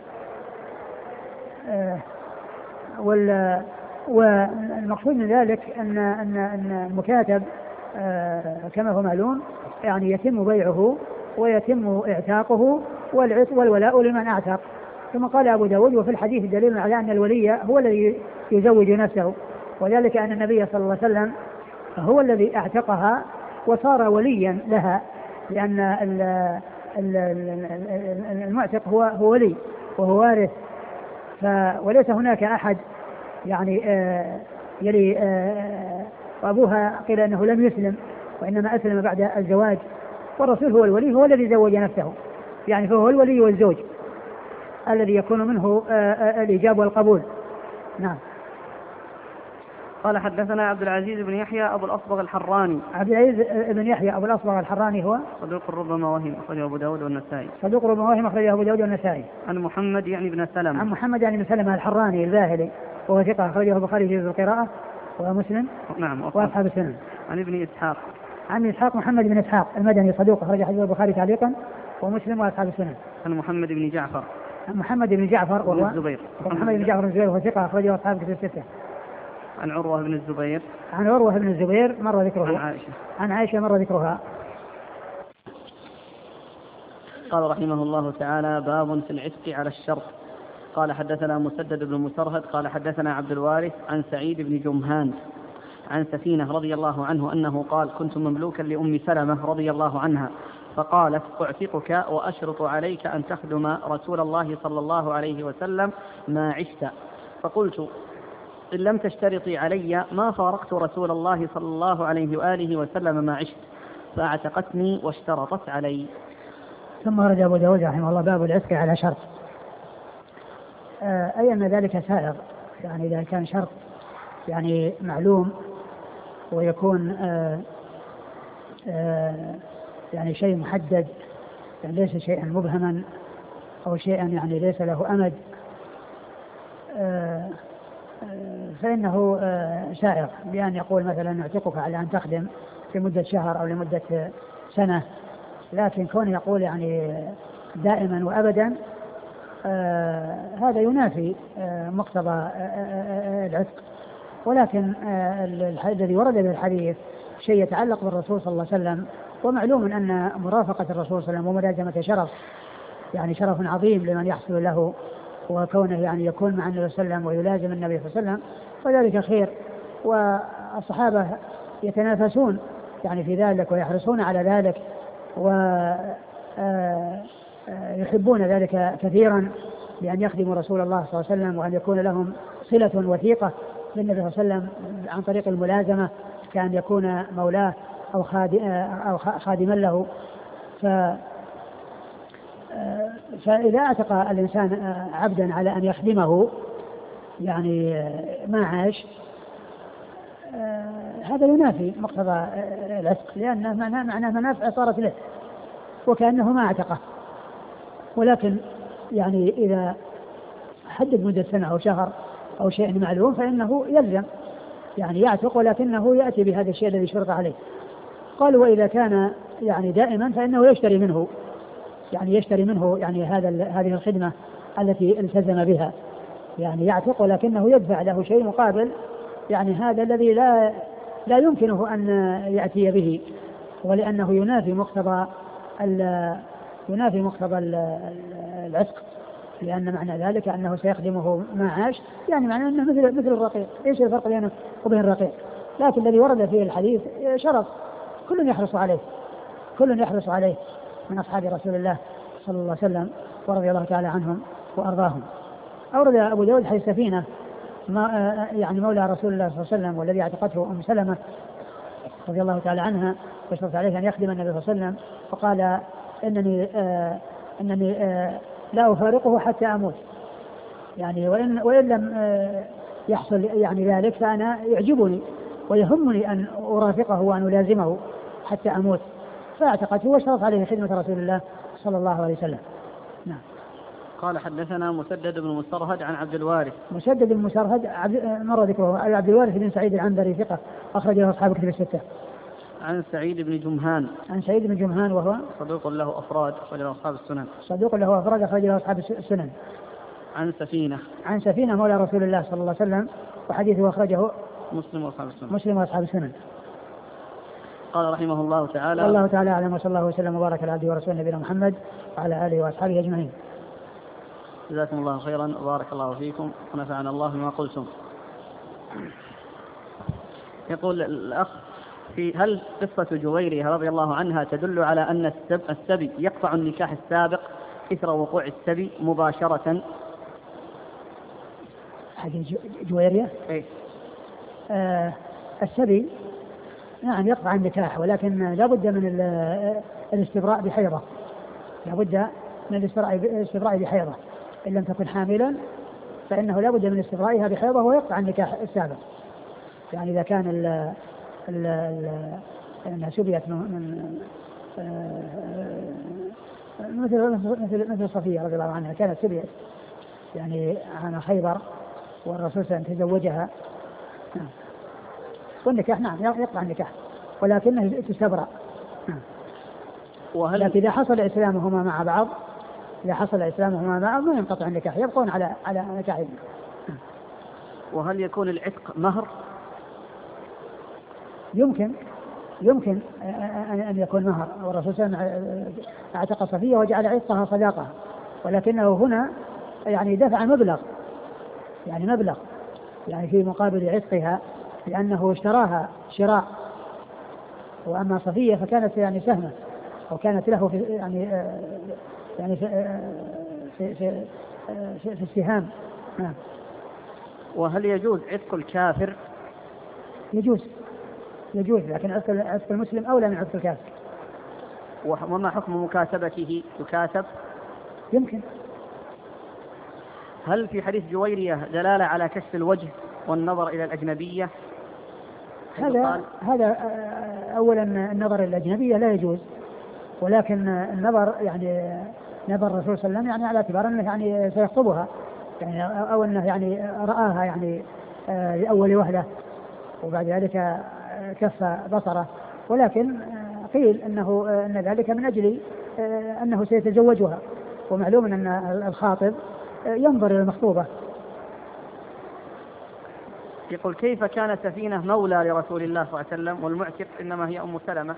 والمقصود من ذلك أن أن أن المكاتب كما هو معلوم يعني يتم بيعه ويتم اعتاقه والولاء لمن اعتق. ثم قال أبو داود وفي الحديث دليل على أن الولي هو الذي يزوج نفسه، وذلك أن النبي صلى الله عليه وسلم هو الذي اعتقها وصار وليا لها، لأن المعتق هو هو ولي وهو وارث، وليس هناك أحد يعني آه يلي آه وأبوها قيل أنه لم يسلم وإنما أسلم بعد الزواج، والرسول هو الولي هو الذي زوج نفسه، يعني فهو الولي والزوج الذي يكون منه آه الإجاب والقبول. نعم. قال حدثنا عبد العزيز بن يحيى أبو الأصبغ الحراني. عبد العزيز بن يحيى أبو الأصبغ الحراني هو صدوق ربما وهم، أخرجه أبو داود والنسائي. صدوق ربما وهم، أخرجه أبو داود والنسائي. عن محمد يعني بن سلمة. عن محمد يعني بن سلمة الحراني الباهلي وهو ثقة، أخرجه البخاري في القراءة ومسلم نعم وأصحاب السنن. عن ابن إسحاق. عن إسحاق محمد بن إسحاق المدني صدوق، أخرج حديث البخاري تعليقا ومسلم وأصحاب السنن. عن محمد بن جعفر. محمد بن جعفر وهو الزبير. محمد بن جعفر الزبير وهو ثقة، أخرجه أصحاب كتب الستة. عن عروة بن الزبير. عن عروة بن الزبير مر ذكره. عن عائشة. عن عائشة مر ذكرها. قال رحمه الله تعالى: باب في العتق على الشرط. قال حدثنا مسدد بن مسرهد قال حدثنا عبد الوارث عن سعيد بن جمهان عن سفينة رضي الله عنه أنه قال: كنت مملوكا لأم سلمة رضي الله عنها، فقالت: أعتقك وأشرط عليك أن تخدم رسول الله صلى الله عليه وسلم ما عشت. فقلت: إن لم تشترطي علي ما فارقت رسول الله صلى الله عليه وآله وسلم ما عشت، فاعتقتني واشترطت علي. ثم رجع أبو داود رحمه الله باب العتق على شرط، آه أي أن ذلك سائغ، يعني إذا كان شرط يعني معلوم ويكون آه آه يعني شيء محدد، يعني ليس شيئا مبهما أو شيئا يعني ليس له أمد، آه فإنه سائغ، بأن يقول مثلا نعتقك على أن تخدم لمدة شهر أو لمدة سنة، لكن كون يقول يعني دائما وأبدا هذا ينافي مقتضى العتق. ولكن الذي ورد به الحديث شيء يتعلق بالرسول صلى الله عليه وسلم، ومعلوم أن مرافقة الرسول صلى الله عليه وسلم وملازمة شرف، يعني شرف عظيم لمن يحصل له، وكونه يعني يكون مع النبي صلى الله عليه وسلم ويلازم النبي صلى الله عليه وسلم فذلك خير، والصحابة يتنافسون يعني في ذلك ويحرصون على ذلك ويحبون ذلك كثيرا، بأن يخدموا رسول الله صلى الله عليه وسلم وأن يكون لهم صلة وثيقة بالنبي صلى الله عليه وسلم عن طريق الملازمة، كأن يكون مولاه أو خادما له. ف فإذا اعتق الإنسان عبدا على أن يخدمه يعني ما عاش، هذا ينافي مقتضى العتق، لأن معناه منافع صارت له وكأنه ما اعتقه. ولكن يعني إذا حدد مدة سنة أو شهر أو شيء معلوم فإنه يلزم يعني يعتق، ولكنه يأتي بهذا الشيء الذي شرط عليه. قال: وإذا كان يعني دائما فإنه يشتري منه، يعني يشتري منه يعني هذا هذه الخدمة التي التزم بها، يعني يعتق ولكنه يدفع له شيء مقابل، يعني هذا الذي لا لا يمكنه أن يأتي به، ولأنه ينافي مقتضى ينافي مقتضى العتق، لأن معنى ذلك أنه سيخدمه ما عاش، يعني معناه أنه مثل مثل الرقيق. إيش الفرق بينه وبين الرقيق؟ لكن الذي ورد فيه الحديث شرط كل يحرص عليه، كل يحرص عليه من أصحاب رسول الله صلى الله عليه وسلم ورضي الله تعالى عنهم وأرضاهم. أورد أبو داود حديث سفينة ما يعني مولى رسول الله صلى الله عليه وسلم والذي اعتقته أم سلمة رضي الله تعالى عنها، واشترط عليه أن يخدم النبي صلى الله عليه وسلم، فقال: إنني آه إنني آه لا أفارقه حتى أموت، يعني وإن, وإن لم آه يحصل يعني ذلك فأنا يعجبني ويهمني أن أرافقه وأن ألازمه حتى أموت، فاعتقته واشترط عليه خدمة رسول الله صلى الله عليه وسلم. نعم. قال حدثنا مسدد بن مسرهد عن عبد الوارث. مسدد بن مسرهد مر ذكره، عبد الوارث بن سعيد العنبري ثقة، أخرجه أصحاب كتب الستة. عن سعيد بن جمهان. عن سعيد بن جمهان وهو صدوق له أفراد، أخرجه أصحاب السنن. صدوق له أفراد، أخرجه أصحاب السنن. عن سفينة. عن سفينة مولى رسول الله صلى الله عليه وسلم، وحديثه أخرجه مسلم وأصحاب السنن. مسلم وأصحاب السنن. قال رحمه الله تعالى. والله تعالى أعلم، وصلى الله وسلم وبارك على عبده ورسوله نبينا محمد وعلى آله وأصحابه أجمعين. جزاكم الله خيرا وبارك الله فيكم ونفعنا الله بما قلتم. يقول الأخ: في هل قصة جويرية رضي الله عنها تدل على أن السبي يقطع النكاح السابق إثر وقوع السبي مباشرة؟ هذه جويرية؟ إيه؟ آه السبي نعم يقطع النكاح، ولكن لا بد من الاستبراء بحيضة، لا بد من الاستبراء بحيضة. إن لم تكن حاملا فإنه لا بد من استبرائها بحيضة ويقطع النكاح السابق. يعني إذا كان ال ال أنها سبيت من مثل مثل مثل صفية رضي الله عنها، كانت سبيت يعني عن خيبر والرسول صلى الله عليه وسلم تزوجها، والنكاح نعم يقطع النكاح ولكنه تستبرأ. وهل لكن إذا حصل إسلامهما مع بعض إذا حصل إسلامهما مع بعض ما ينقطع النكاح، يبقون على على نكاحهم. وهل يكون العتق مهر؟ يمكن يمكن أن يكون مهر، والرسول صلى الله عليه وسلم اعتق صفية وجعل عتقها صداقة، ولكنه هنا يعني دفع مبلغ يعني مبلغ يعني في مقابل عتقها، لأنه اشتراها شراء، وأما صفية فكانت يعني سهمة أو كانت له في يعني يعني في في في, في, في السهام. وهل يجوز عتق الكافر؟ يجوز يجوز لكن عتق المسلم أولى من عتق الكافر. وما حكم مكاتبته؟ يكاتب؟ يمكن. هل في حديث جويرية دلالة على كشف الوجه والنظر إلى الأجنبية؟ هذا هذا أولا النظر إلى الأجنبية لا يجوز، ولكن النظر يعني نظر الرسول صلى الله عليه وسلم يعني على اعتبار أنه يعني سيخطبها يعني أو أنه يعني رآها يعني لأول وهلة وبعد ذلك كف بصره، ولكن قيل أنه أن ذلك من أجل أنه سيتزوجها، ومعلوم أن الخاطب ينظر إلى المخطوبة. يقول: كيف كان سفينة مولى لرسول الله صلى الله عليه وسلم والمعتق إنما هي أم سلمة؟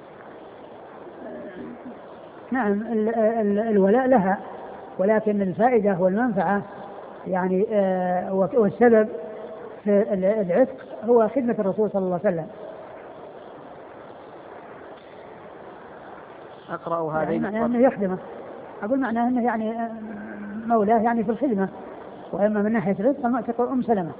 نعم ال ال الولاء لها، ولكن الفائدة والمنفعة يعني آه والسبب في العتق هو خدمة الرسول صلى الله عليه وسلم. أقرأ هذين يعني أنه يخدمه، أقول معناه أنه يعني مولاه يعني في الخدمة، وإما من ناحية الرزق المعتق أم سلمة.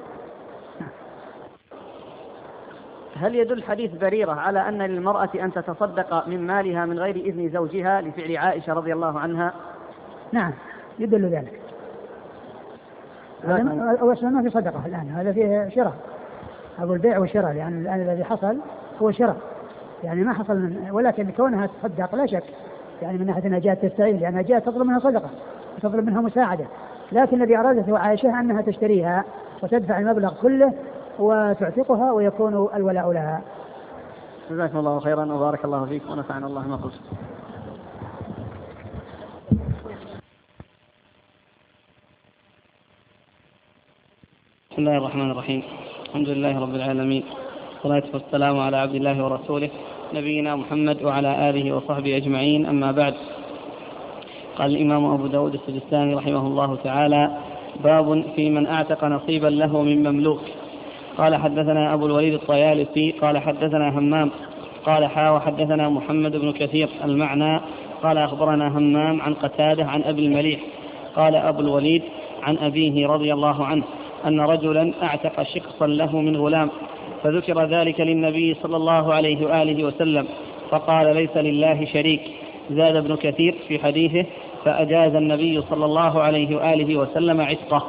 هل يدل حديث بريرة على أن للمرأة أن تتصدق من مالها من غير إذن زوجها لفعل عائشة رضي الله عنها؟ نعم يدل ذلك. هذا ما في صدقة الآن، هذا فيه شراء، أقول بيع وشراء، لأن الآن الذي حصل هو شراء، يعني ما حصل من، ولكن كونها تصدق لا شك يعني من ناحية أنها جاءت تستعين، لأنها جاءت تطلب منها صدقة وتطلب منها مساعدة، لكن الذي أرادته عائشة أنها تشتريها وتدفع المبلغ كله وتعتقها ويكون الولاء لها. جزاكم الله خيرا وبارك الله فيك ونفعنا الله ما قلت. بسم الله الرحمن الرحيم، الحمد لله رب العالمين، والصلاة والسلام على عبد الله ورسوله نبينا محمد وعلى آله وصحبه أجمعين، أما بعد. قال الإمام أبو داود السجستاني رحمه الله تعالى: باب في من أعتق نصيبا له من مملوك. قال: حدثنا أبو الوليد الطيالسي قال حدثنا همام قال حا وحدثنا محمد بن كثير المعنى قال: أخبرنا همام عن قتادة عن أبي المليح قال أبو الوليد عن أبيه رضي الله عنه أن رجلا أعتق شقصا له من غلام، فذكر ذلك للنبي صلى الله عليه وآله وسلم فقال: ليس لله شريك. زاد ابن كثير في حديثه: فأجاز النبي صلى الله عليه وآله وسلم عتقه.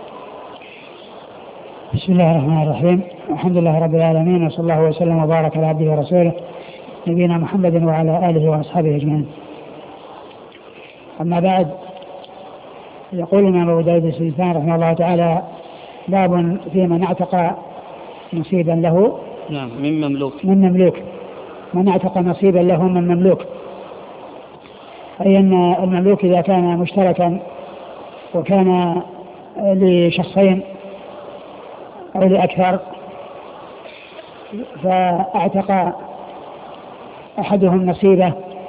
بسم الله الرحمن الرحيم، الحمد لله رب العالمين، وصلى الله وسلم وبارك على عبده ورسوله نبينا محمد وعلى آله وأصحابه أجمعين. أما بعد، يقول الإمام أبو داود السجستاني رحمه الله تعالى: باب في من اعتق نصيبا له نعم من مملوك من مملوك من اعتق نصيبا له من مملوك، أي أن المملوك إذا كان مشتركا وكان لشخصين أو لأكثر فاعتق أحدهم نصيبه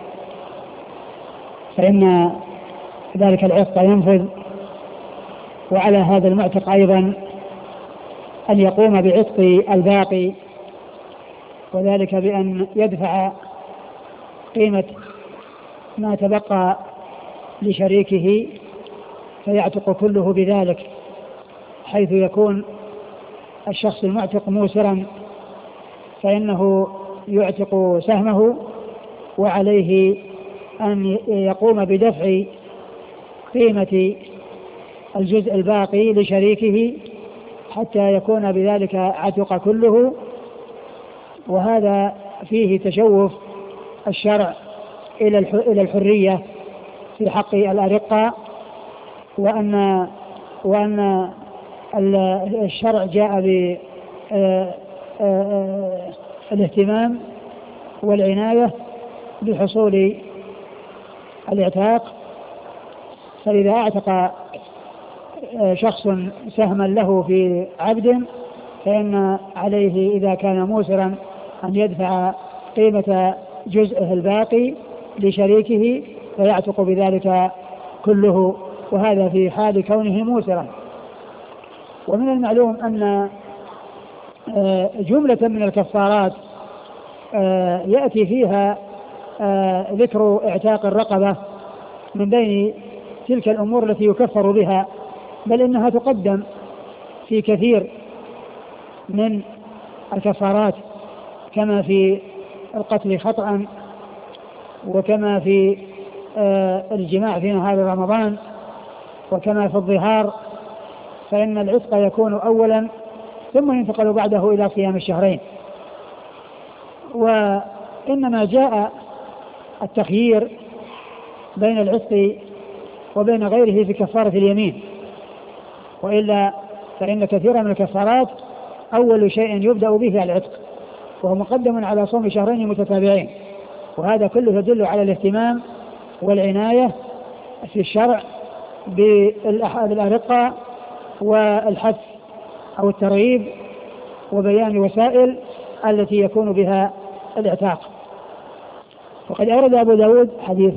فإن ذلك العتق ينفذ. وعلى هذا المعتق أيضا أن يقوم بعتق الباقي، وذلك بأن يدفع قيمة ما تبقى لشريكه فيعتق كله بذلك، حيث يكون الشخص المعتق موسرا فإنه يعتق سهمه، وعليه أن يقوم بدفع قيمة الجزء الباقي لشريكه حتى يكون بذلك عتق كله. وهذا فيه تشوف الشرع إلى الحرية في حق الأرقة، وأن وأن الشرع جاء بالاهتمام والعناية بحصول الإعتاق. فإذا اعتق شخص سهما له في عبد فإن عليه إذا كان موسرا أن يدفع قيمة جزءه الباقي لشريكه فيعتق بذلك كله، وهذا في حال كونه موسرا. ومن المعلوم أن جملة من الكفارات يأتي فيها ذكر اعتاق الرقبة من بين تلك الأمور التي يكفر بها، بل إنها تقدم في كثير من الكفارات، كما في القتل خطأ، وكما في الجماع في نهار رمضان، وكما في الظهار، فإن العتق يكون أولا ثم ينتقل بعده إلى صيام الشهرين. وإنما جاء التخيير بين العتق وبين غيره في كفارة اليمين، وإلا فإن كثيرا من الكفارات أول شيء يبدأ به العتق، وهو مقدم على صوم شهرين متتابعين. وهذا كله يدل على الاهتمام والعناية في الشرع بالأرقة والحث أو الترغيب وبيان وسائل التي يكون بها الاعتاق. وقد أورد أبو داود حديث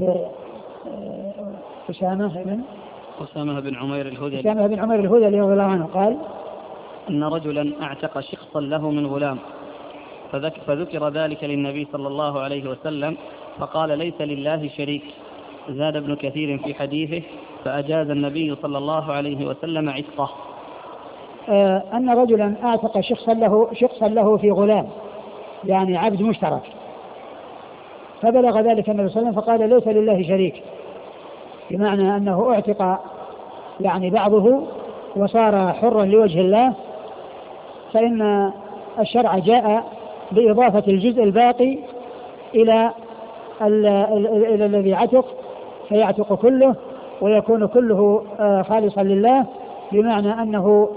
أسامة بن أسامة بن عمير الهذلي أسامة بن عمير الهذلي رضي الله عنه قال أن رجلا اعتق شخصا له من غلام، فذكر ذلك للنبي صلى الله عليه وسلم فقال ليس لله شريك. زاد ابن كثير في حديثه فأجاز النبي صلى الله عليه وسلم عتقه. آه أن رجلا اعتق شخصا له, شخصا له في غلام، يعني عبد مشترك، فبلغ ذلك النبي صلى الله عليه وسلم فقال ليس لله شريك، بمعنى أنه اعتق يعني بعضه وصار حرا لوجه الله، فإن الشرع جاء بإضافة الجزء الباقي إلى إلى الذي عتق فيعتق كله ويكون كله خالصا لله، بمعنى أنه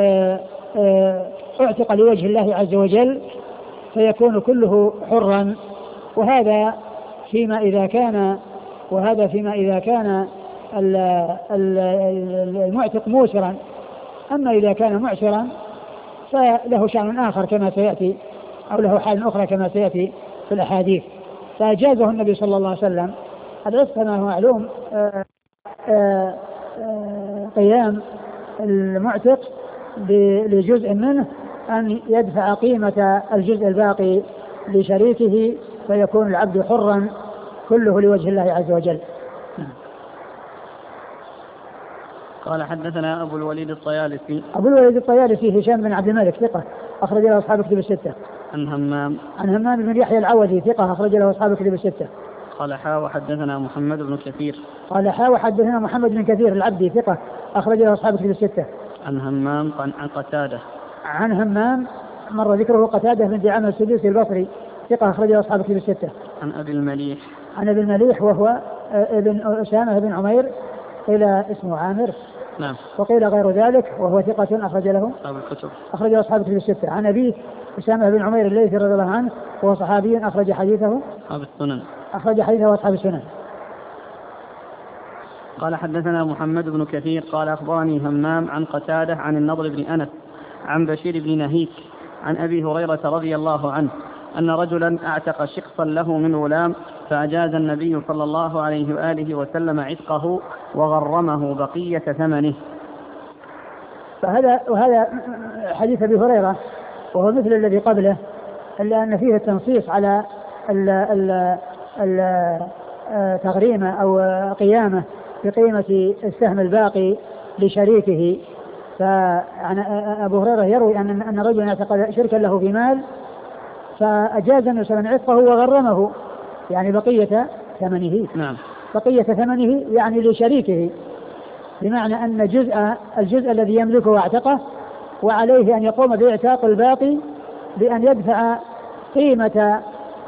اعتق لوجه الله عز وجل فيكون كله حرا. وهذا فيما إذا كان وهذا فيما إذا كان المعتق موسرا. أما إذا كان معسرا فله شأن آخر كما سيأتي، أو له حال أخرى كما سيأتي في الأحاديث. فأجازه النبي صلى الله عليه وسلم. العتق كما هو معلوم قيام المعتق لجزء منه أن يدفع قيمة الجزء الباقي لشريكه فيكون العبد حرا كله لوجه الله عز وجل. قال حدثنا أبو الوليد الطيالسي أبو الوليد الطيالسي هشام بن عبد الملك ثقة أخرج له أصحاب كتب الستة. عن همام عن همام بن يحيى العوذي ثقة أخرج له أصحاب كتب الستة. قال حا وحدثنا محمد بن كثير قال حا وحدثنا محمد بن كثير العبدي ثقة أخرج له أصحاب كتب الستة. عن همام عن قتادة عن همام مر ذكره قتادة بن دعامة السدوسي البصري ثقة أخرج له أصحاب كتب الستة. عن أبي المليح عن أبي المليح وهو ابن أسامة بن عمير، قيل اسمه عامر نعم وقيل غير ذلك، وهو ثقة أخرج له أصحاب الكتب أخرج له أصحاب كتب الستة. عن أبيه أسامة بن عمير الليثي رضي الله عنه وهو صحابي أخرج حديثه أصحاب السنن أخرج حديثه أصحاب السنن. قال حدثنا محمد بن كثير قال أخبرني همام عن قتادة عن النضر بن أنس عن بشير بن نهيك عن أبي هريرة رضي الله عنه أن رجلا أعتق شخصا له من غلام فأجاز النبي صلى الله عليه وآله وسلم عتقه وغرمه بقية ثمنه. فهذا وهذا حديث أبي هريرة وهو مثل الذي قبله، إلا أن فيه التنصيص على التغريمة أو قيامة بقيمة السهم الباقي لشريكه. فأبو هريرة يروي أن أن رجلا اعتقد شركا له في مال فأجاز النبي صلى الله عليه وسلم عتقه وغرمه، يعني بقية ثمنه. نعم. بقية ثمنه يعني لشريكه، بمعنى أن جزء الجزء الذي يملكه واعتقه وعليه أن يقوم بإعتاق الباقي بأن يدفع قيمة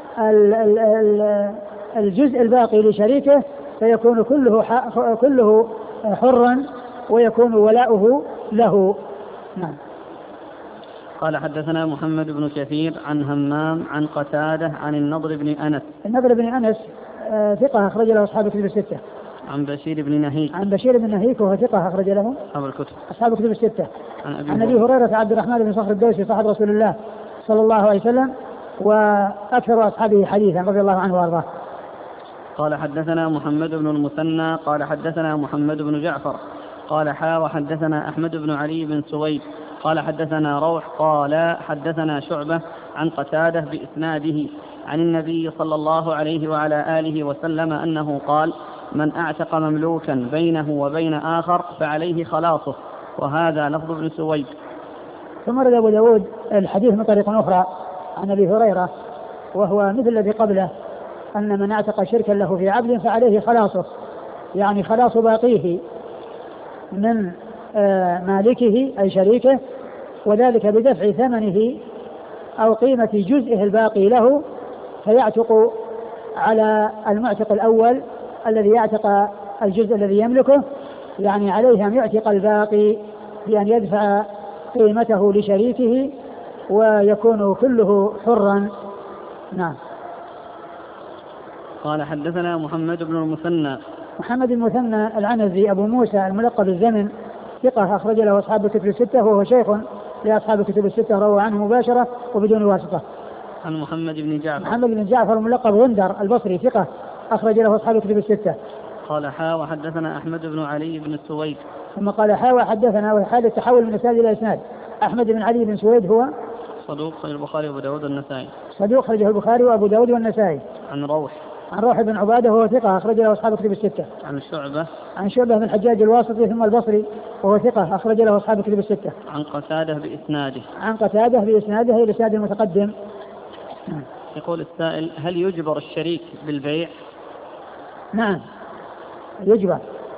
الجزء الباقي لشريكه، فيكون كله كله حرا ويكون ولاؤه له. نعم. قال حدثنا محمد بن كثير عن همام عن قتادة عن النضر بن أنس. النضر بن أنس ثقة أخرج له أصحاب الكتب الستة. عن بشير بن نهيك. عن بشير بن نهيك وهو ثقة أخرج له أصحاب الكتب. أصحاب الكتب الستة. عن أبي, عن أبي هريرة عبد الرحمن بن صخر الدوسي صاحب رسول الله صلى الله عليه وسلم وأكثر أصحابه حديثا رضي الله عنه وأرضاه. قال حدثنا محمد بن المثنى قال حدثنا محمد بن جعفر قال حا وحدثنا أحمد بن علي بن سويد قال حدثنا روح قال حدثنا شعبة عن قتادة بإسناده عن النبي صلى الله عليه وعلى آله وسلم أنه قال: من أعتق مملوكا بينه وبين آخر فعليه خلاصه. وهذا لفظ ابن سويد. ثم رد أبو داود الحديث من طريق أخرى عن أبي هريرة وهو مثل الذي قبله، أن من اعتق شركا له في عبد فعليه خلاصه، يعني خلاص باقيه من مالكه أي شريكه، وذلك بدفع ثمنه أو قيمة جزئه الباقي له، فيعتق على المعتق الأول الذي يعتق الجزء الذي يملكه، يعني عليه أن يعتق الباقي بأن يدفع قيمته لشريكه ويكون كله حرا. نعم. قال حدثنا محمد بن المثنى. محمد بن المثنى العنزي أبو موسى الملقب الزمن ثقة أخرج له أصحاب الكتب الستة، وهو شيخ لأصحاب الكتب الستة روى عنه مباشرة وبدون واسطة. عن محمد بن جعفر. محمد بن جعفر الملقب غندر البصري ثقة أخرج له أصحاب الكتب الستة. قال حا وحدثنا أحمد بن علي بن سويد. ثم قال حا وحدثنا وحال التحول من إسناد إلى إسناد. أحمد بن علي بن سويد هو صدوق خرج البخاري وأبو داود والنسائي. صدوق خرجه البخاري وأبو داود والنسائي. عن روح. عن روح بن عبادة وهو ثقة أخرج له أصحاب الكتب الستة. عن شعبة. عن شعبة بن الحجاج الواسطي ثم البصري وهو ثقة أخرج له أصحاب الكتب الستة. عن قتادة بإسناده. عن قتادة بإسناده إلى الإسناد المتقدم. يقول السائل: هل يجبر الشريك بالبيع؟ نعم يجبر.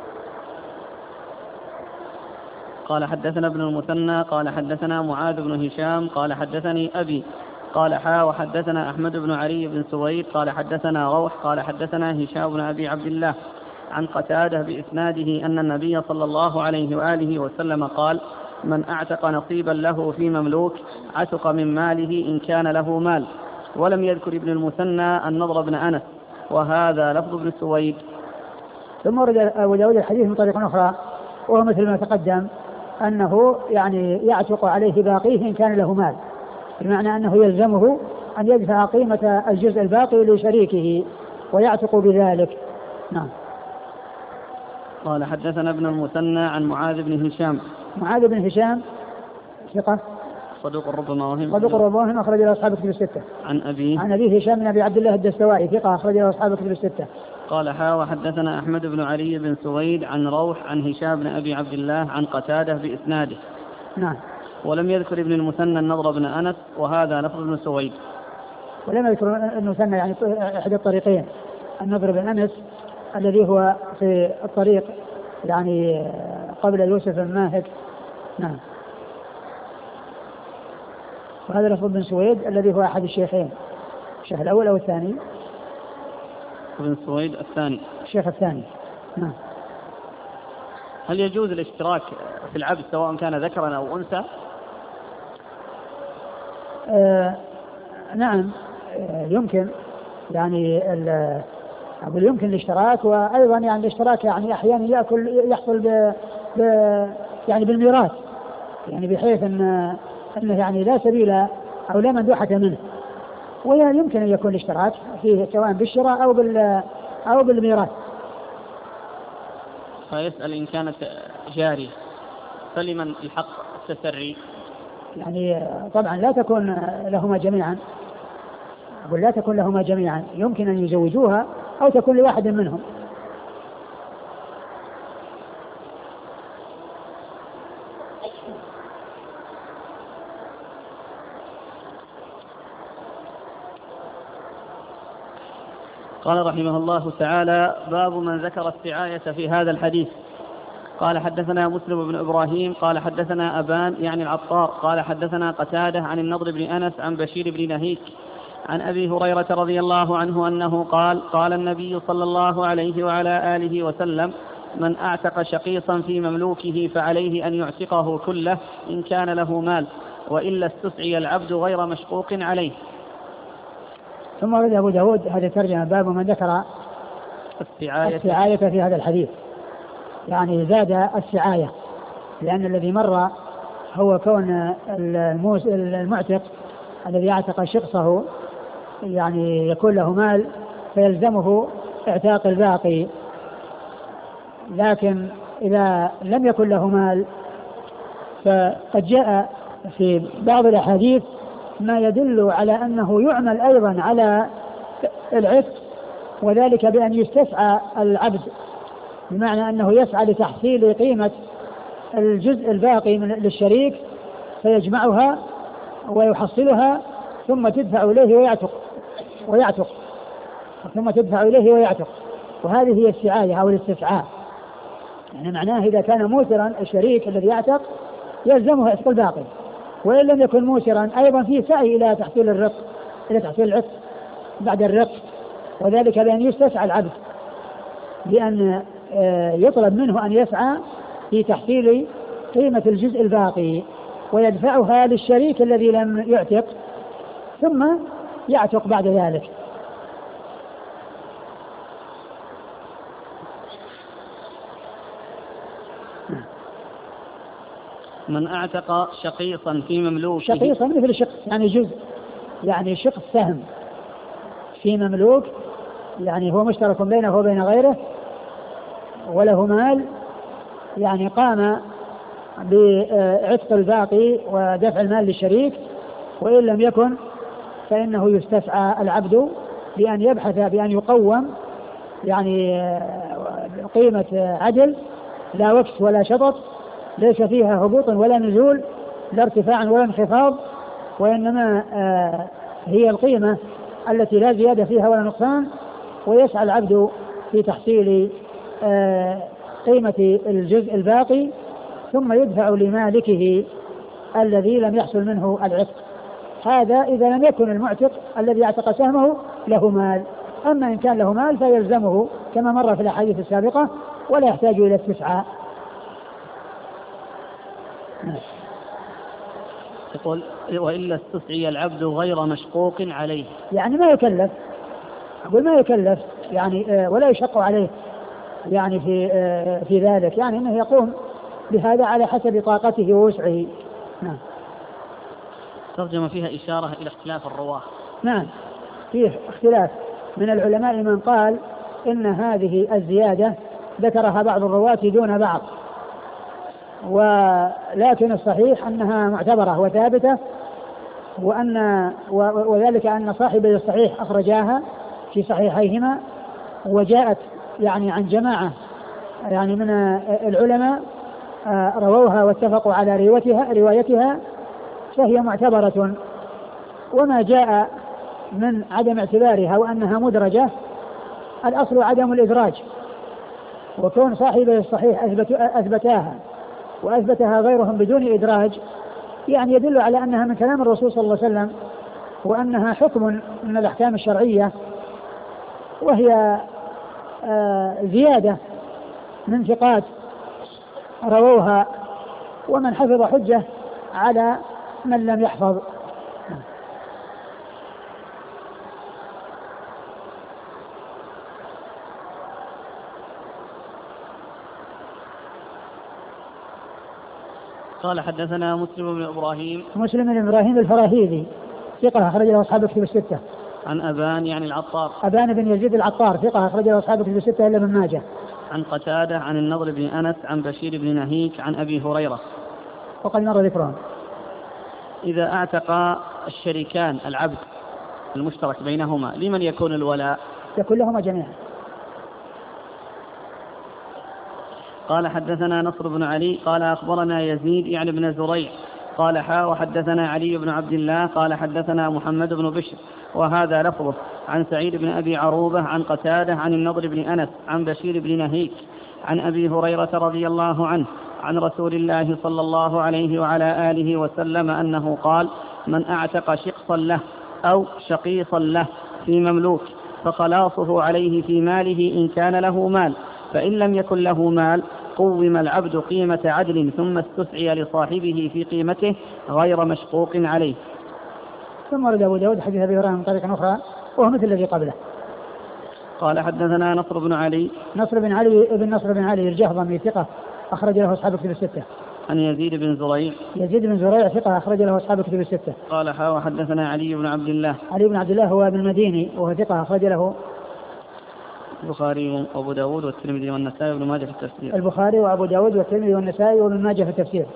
قال حدثنا ابن المثنى قال حدثنا معاذ بن هشام قال حدثني أبي قال حا وحدثنا أحمد بن علي بن سويد قال حدثنا روح قال حدثنا هشام بن أبي عبد الله عن قتادة بإسناده أن النبي صلى الله عليه وآله وسلم قال: من أعتق نصيبا له في مملوك عتق من ماله إن كان له مال. ولم يذكر ابن المثنى النضر بن أنس، وهذا لفظ ابن سويد. ثم ورد أبو داود الحديث من طريق أخرى وهو مثل ما تقدم، أنه يعني يعتق عليه باقيه إن كان له مال، بمعنى أنه يلزمه أن يدفع قيمة الجزء الباقي لشريكه ويعتق بذلك. نعم. قال حدثنا ابن المثنى عن معاذ بن هشام. معاذ بن هشام ثقة صدوق ربما وهم. صدوق ربما وهم أخرج له أصحاب الكتب الستة. عن أبي عن أبي هشام بن أبي عبد الله الدستوائي ثقة أخرج له أصحاب الكتب الستة. قال حا وحدثنا أحمد بن علي بن سويد عن روح عن هشام بن أبي عبد الله عن قتادة بإسناده. نعم. ولم يذكر ابن المثنى النضر بن أنس، وهذا لفظ ابن سويد. ولم يذكر المثنى يعني أحد الطريقين، النضر بن أنس الذي هو في الطريق يعني قبل يوسف الماهد. نعم. وهذا لفظ ابن سويد الذي هو أحد الشيخين، الشيخ الأول أو الثاني؟ ابن سويد الثاني، الشيخ الثاني. نعم. هل يجوز الاشتراك في العبد سواء كان ذكرا أو أنثى؟ آه نعم آه يمكن، يعني أقول يمكن الاشتراك، وأيضا يعني الاشتراك يعني أحيانا يأكل يحصل ب ب يعني بالميراث، يعني بحيث أن أنه يعني لا سبيل أو لا مندوحة منه، ويمكن أن يكون الاشتراك فيه سواء بالشراء أو بال أو بالميراث. فيسأل إن كانت جارية فلمن الحق التسري؟ يعني طبعا لا تكون لهما جميعا، أقول لا تكون لهما جميعا، يمكن أن يزوجوها أو تكون لواحد منهم. قال رحمه الله تعالى: باب من ذكر السعاية في هذا الحديث. قال حدثنا مسلم بن إبراهيم قال حدثنا أبان يعني العطار قال حدثنا قتادة عن النضر بن أنس عن بشير بن نهيك عن أبي هريرة رضي الله عنه أنه قال: قال النبي صلى الله عليه وعلى آله وسلم: من أعتق شقيصا في مملوكه فعليه أن يعتقه كله إن كان له مال، وإلا استسعي العبد غير مشقوق عليه. ثم ورد أبو داود هذا ترجمة باب من ذكر السعاية, السعاية في هذا الحديث، يعني زاد السعاية، لأن الذي مر هو كون المعتق الذي اعتق شخصه يعني يكون له مال فيلزمه اعتاق الباقي، لكن إذا لم يكن له مال فقد جاء في بعض الأحاديث ما يدل على أنه يعمل أيضا على العتق، وذلك بأن يستسعى العبد، بمعنى أنه يسعى لتحصيل قيمة الجزء الباقي من للشريك فيجمعها ويحصلها ثم تدفع إليه ويعتق ويعتق ثم تدفع إليه ويعتق وهذه هي السعاية أو الاستسعاء. يعني معناه إذا كان موسرا الشريك الذي يعتق يلزمه عتق الباقي، وإن لم يكن موسرا أيضا فيه سعي إلى تحصيل الرق إلى تحصيل العتق بعد الرق، وذلك بأن يستسعى العبد بأن يطلب منه أن يسعى في تحصيل قيمة الجزء الباقي ويدفعها للشريك الذي لم يعتق ثم يعتق بعد ذلك. من اعتق شقيصا في مملوكه. شقيصا مثل شقص يعني جزء، يعني شقص سهم في مملوك، يعني هو مشترك بينه وبين غيره وله مال، يعني قام بعتق الباقي ودفع المال للشريك، وإن لم يكن فإنه يستسعى العبد بأن يبحث بأن يقوم يعني قيمة عدل لا وكس ولا شطط ليس فيها هبوط ولا نزول لا ارتفاع ولا انخفاض، وإنما هي القيمة التي لا زيادة فيها ولا نقصان، ويسعى العبد في تحصيل قيمة الجزء الباقي ثم يدفع لمالكه الذي لم يحصل منه العتق. هذا إذا لم يكن المعتق الذي اعتق سهمه له مال، أما إن كان له مال فيلزمه كما مر في الأحاديث السابقة ولا يحتاج إلى استسعاء. يقول: وإلا استسعي العبد غير مشقوق عليه، يعني ما يكلف، أقول ما يكلف يعني ولا يشق عليه يعني في في ذلك، يعني أنه يقوم بهذا على حسب طاقته ووسعه. نعم. ترجم فيها إشارة إلى اختلاف الرواة. نعم فيه اختلاف من العلماء من قال إن هذه الزيادة ذكرها بعض الرواة دون بعض، ولكن الصحيح أنها معتبرة وثابتة، وأن وذلك أن صاحبي الصحيح أخرجاها في صحيحيهما، وجاءت يعني عن جماعة يعني من العلماء رووها واتفقوا على روايتها روايتها فهي معتبرة. وما جاء من عدم اعتبارها وأنها مدرجة الأصل عدم الإدراج، وكون صاحبي الصحيح أثبتاها وأثبتها غيرهم بدون إدراج يعني يدل على أنها من كلام الرسول صلى الله عليه وسلم، وأنها حكم من الأحكام الشرعية، وهي آه زيادة من ثقات رووها، ومن حفظ حجة على من لم يحفظ. قال حدثنا مسلم بن إبراهيم. مسلم بن إبراهيم الفراهيدي ثقة أخرج له أصحاب الكتب الستة. عن أبان يعني العطار. أبان بن يزيد العطار ثقة أخرج له أصحاب الكتب الستة إلا ابن ماجه. عن قتادة عن النضر بن أنس عن بشير بن نهيك عن أبي هريرة. وقد مر ذكرهم. إذا اعتق الشريكان العبد المشترك بينهما لمن يكون الولاء؟ يكون لهما جميعا. قال حدثنا نصر بن علي قال أخبرنا يزيد يعني بن زريع قال حا وحدثنا علي بن عبد الله قال حدثنا محمد بن بشر وهذا لفظه عن سعيد بن أبي عروبة عن قتادة عن النضر بن أنس عن بشير بن نهيك عن أبي هريرة رضي الله عنه عن رسول الله صلى الله عليه وعلى آله وسلم أنه قال: من اعتق شقصا له أو شقيصا له في مملوك فخلاصه عليه في ماله إن كان له مال، فإن لم يكن له مال قوم العبد قيمة عدل ثم استسعي لصاحبه في قيمته غير مشقوق عليه. ثم ورد أبو داود حديث أبي هريرة من طريق أخرى وهو مثل الذي قبله. قال حدثنا نصر بن علي نصر بن علي ابن نصر بن علي الجهضمي ثقة أخرج له أصحاب الكتب الستة. عن يزيد بن زريع يزيد بن زريع ثقة أخرج له أصحاب الكتب الستة. قال حا وحدثنا علي بن عبد الله علي بن عبد الله هو ابن المديني وهو ثقة أخرج له البخاري وأبو داود والترمذي والنسائي وابن ماجه في التفسير. البخاري وأبو داود والترمذي والنسائي وابن ماجه في التفسير.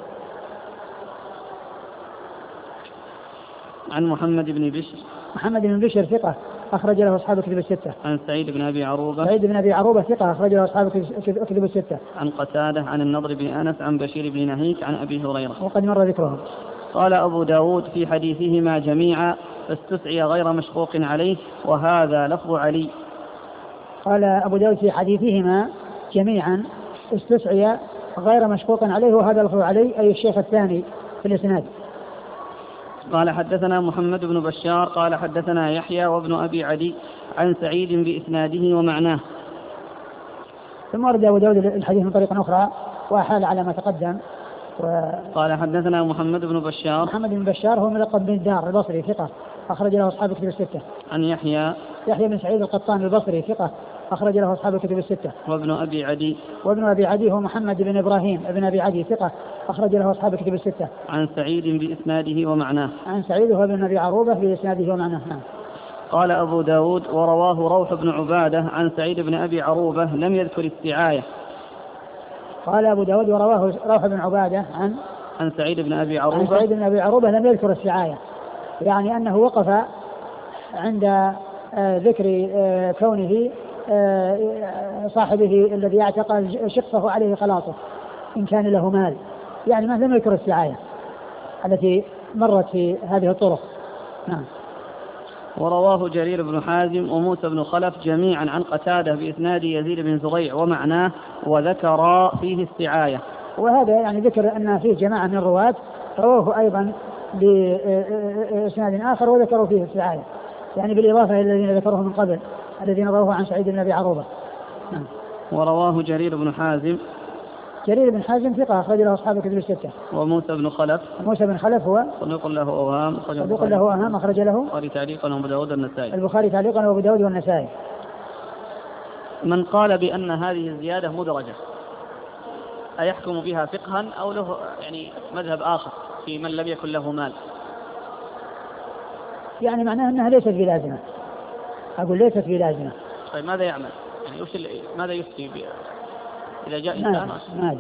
عن محمد بن بشر محمد بن بشر ثقة أخرج له أصحاب الكتب الستة. عن سعيد بن أبي عروبة سعيد بن أبي عروبة ثقة أخرج له أصحاب الكتب الستة. عن قتادة عن النضر بن أنس عن بشير بن نهيك عن أبي هريرة وقد مر ذكرهم. قال أبو داود في حديثهما جميعا فاستسعي غير مشقوق عليه وهذا لفظ علي. قال أبو داود في حديثهما جميعا استسعي غير مشقوق عليه وهذا لفظ علي أي الشيخ الثاني في الإسناد. قال حدثنا محمد بن بشار قال حدثنا يحيى وابن أبي عدي عن سعيد بإسناده ومعناه. ثم ورد أبو داود الحديث من طريق أخرى وأحال على ما تقدم. و... قال حدثنا محمد بن بشار محمد بن بشار هو ملقب بن الدار البصري ثقة أخرج له أصحاب الكتب الستة. عن يحيى يحيى بن سعيد القطان البصري ثقة أخرج له أصحاب الكتب الستة. وابن أبي عدي وابن أبي عدي هو محمد بن إبراهيم ابن أبي عدي ثقة أخرج له أصحاب الكتب الستة. عن سعيد بإسناده ومعناه. عن سعيد هو ابن أبي عروبة بإسناده ومعناه. قال أبو داود ورواه روح بن عبادة عن سعيد بن أبي عروبة لم يذكر السعاية. قال أبو داود ورواه روح بن عبادة عن عن سعيد بن أبي عروبة عن سعيد بن أبي عروبة لم يذكر السعاية، يعني أنه وقف عند ذكر كونه صاحبه الذي يعتق شقصه عليه خلاصه إن كان له مال، يعني ما لم يذكر السعاية التي مرت في هذه الطرق. نعم. ورواه جرير بن حازم وموسى بن خلف جميعا عن قتادة بإسناد يزيد بن زريع ومعناه وذكر فيه السعاية. وهذا يعني ذكر أن فيه جماعة من الرواة رواه أيضا بإسناد آخر وذكروا فيه السعاية، يعني بالإضافة إلى الذين ذكروه من قبل الذين رواه عن سعيد بن أبي عروبة. نعم. ورواه جرير بن حازم جرير بن حازم ثقة أخرج له أصحاب الكتب الستة. وموسى بن خلف موسى بن خلف هو صدوق له أوهام صدوق له أوهام أخرج له البخاري تعليقا وأبو داود والنسائي. البخاري تعليقا وأبو داود والنسائي. من قال بأن هذه الزيادة مدرجة أيحكم بها فقها أو له يعني مذهب آخر في من لم يكن له مال؟ يعني معناه أنها ليست بلازمة، أقول ليست بلازمة. طيب ماذا يعمل؟ يعني وش ماذا يفتي بها إذا جاء إنسان؟ نعم.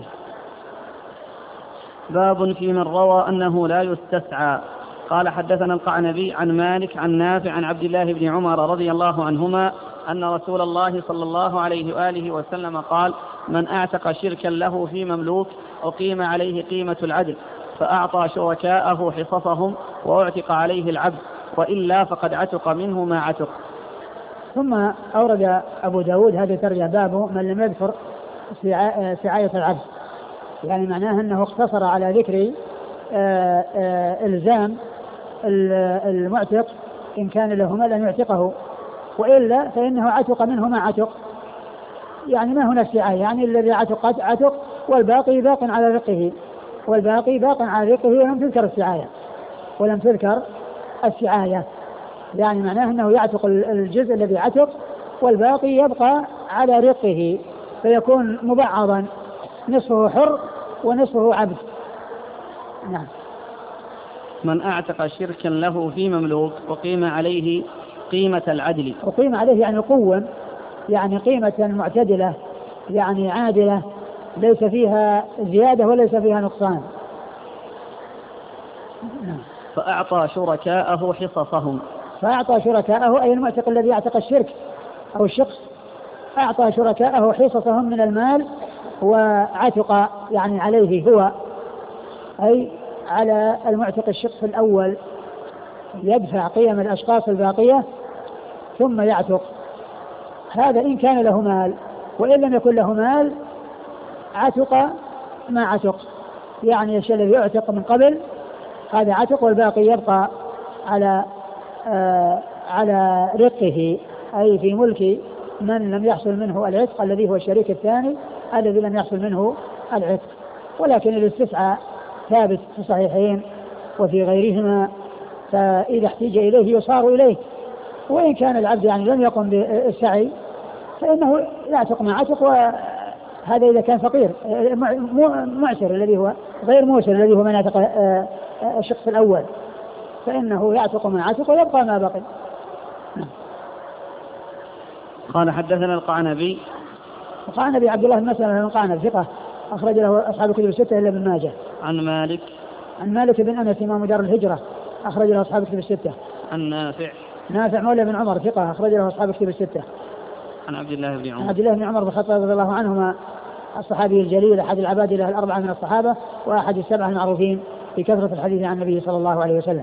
باب في من روى أنه لا يستسعى. قال حدثنا القعنبي عن مالك عن نافع عن عبد الله بن عمر رضي الله عنهما أن رسول الله صلى الله عليه وآله وسلم قال: من اعتق شركا له في مملوك أقيم عليه قيمة العدل فأعطى شركاءه حصصهم وأعتق عليه العبد وإلا فقد عتق منه ما عتق. ثم أورد أبو داود هذا ترجع بابه من لم يذكر سعاية العبد، يعني معناه أنه اقتصر على ذكر آآ آآ إلزام المعتق إن كان له مال أن يعتقه وإلا فإنه عتق منه ما عتق، يعني ما هنا السعاية، يعني الذي عتق عتق والباقي باق على رقه والباقي باق على رقه ولم تذكر السعاية ولم تذكر السعاية يعني معناه أنه يعتق الجزء الذي عتق والباقي يبقى على رقه فيكون مبعضا نصفه حر ونصفه عبد. نعم. من اعتق شركا له في مملوك وقيم عليه قيمة العدل. أقيم عليه يعني قوة، يعني قيمة معتدلة، يعني عادلة، ليس فيها زيادة وليس فيها نقصان. فأعطى شركاءه حصصهم. فأعطى شركاءه أي المعتق الذي يعتق الشرك أو الشخص، أعطى شركاءه حصصهم من المال، وعتق يعني عليه هو، أي على المعتق الشخص الأول يدفع قيم الأشخاص الباقية ثم يعتق. هذا إن كان له مال، وإن لم يكن له مال عتق ما عتق، يعني الشيء الذي يعتق من قبل هذا عتق، والباقي يبقى على آه على رقه، أي في ملك من لم يحصل منه العتق الذي هو الشريك الثاني الذي لم يحصل منه العتق. ولكن الاستسعاء ثابت في الصحيحين وفي غيرهما، فإذا احتيج إليه يصار إليه، وإن كان العبد يعني لم يقم بالسعي فإنه يعتق ما عتق. وهذا إذا كان فقير معسر الذي هو غير موسر الذي هو من يعتق الشخص الأول، فإنه يعتق ما عتق ويبقى ما بقي. قال حدثنا القعنبي. القعنبي عبد الله بن مسلمة بن القعنب ثقة أخرج له أصحاب الكتب الستة إلا ابن ماجه. عن مالك. عن مالك بن أنس إمام دار الهجرة أخرج له أصحاب الكتب الستة. عن نافع. نافع مولى بن عمر ثقة أخرج له أصحاب الكتب الستة. عن عبد الله بن عمر. عن عبد الله بن عمر بن الخطاب رضي الله عنهما الصحابي الجليل أحد العبادلة الأربعة من الصحابة وأحد السبعة المعروفين بكثرة الحديث عن النبي صلى الله عليه وسلم.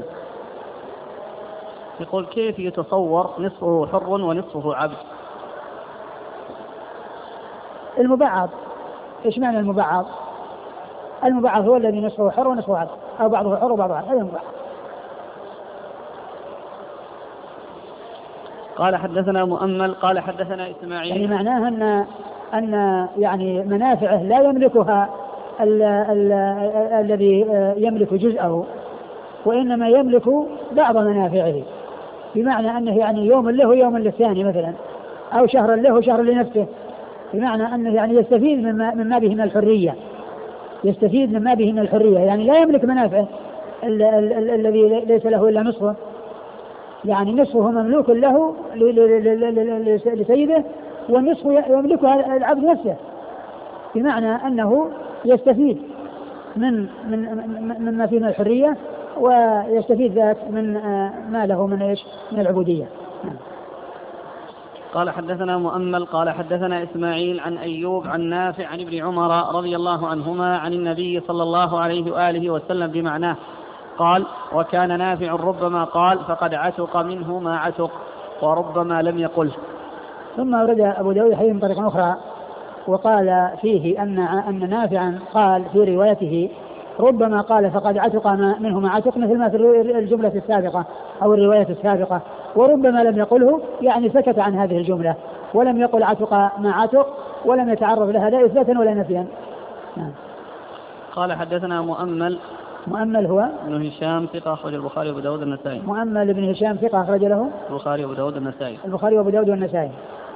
يقول كيف يتصور نصفه حر ونصفه عبد؟ المبعض. إيش معنى المبعض؟ المبعض هو الذي نصفه حر ونصفه عبد، أو بعضه حر وبعضه عبد، هذا المبعض. قال حدثنا مؤمل قال حدثنا إسماعيل. يعني معناها أن أن يعني منافعه لا يملكها الذي يملك جزءه، وإنما يملك بعض منافعه، بمعنى أنه يعني يوم له ويوم للثاني مثلا، أو شهر له وشهر لنفسه، بمعنى أنه يعني يستفيد مما, مما به من الحرية، يستفيد مما به من الحرية، يعني لا يملك منافعه الذي ليس له إلا نصفه، يعني نصفه مملوك له لسيده، والنصف يملكه العبد نفسه، بمعنى أنه يستفيد من من مما فيه من الحرية، ويستفيد ذاك من ما له من ايش من العبودية. قال حدثنا مؤمل قال حدثنا إسماعيل عن أيوب عن نافع عن ابن عمر رضي الله عنهما عن النبي صلى الله عليه وآله وسلم بمعناه قال: وكان نافع ربما قال فقد عتق منه ما عتق، وربما لم يقل. ثم ورد أبو داود حديث من طريق أخرى وقال فيه أن أن نافعا قال في روايته ربما قال فقد عتق منه ما عتق، مثل ما في الجملة السابقة أو الرواية السابقة، وربما لم يقله يعني سكت عن هذه الجملة ولم يقل عتق ما عتق، ولم يتعرض لها لا إثباتا ولا نفيا. نعم. قال حدثنا مؤمل. مؤمل هو ابن هشام ثقة أخرج البخاري وأبو داود النسائي. مؤمل ابن هشام ثقة أخرج له البخاري وأبو داود النسائي. البخاري وأبو داود والنسائي.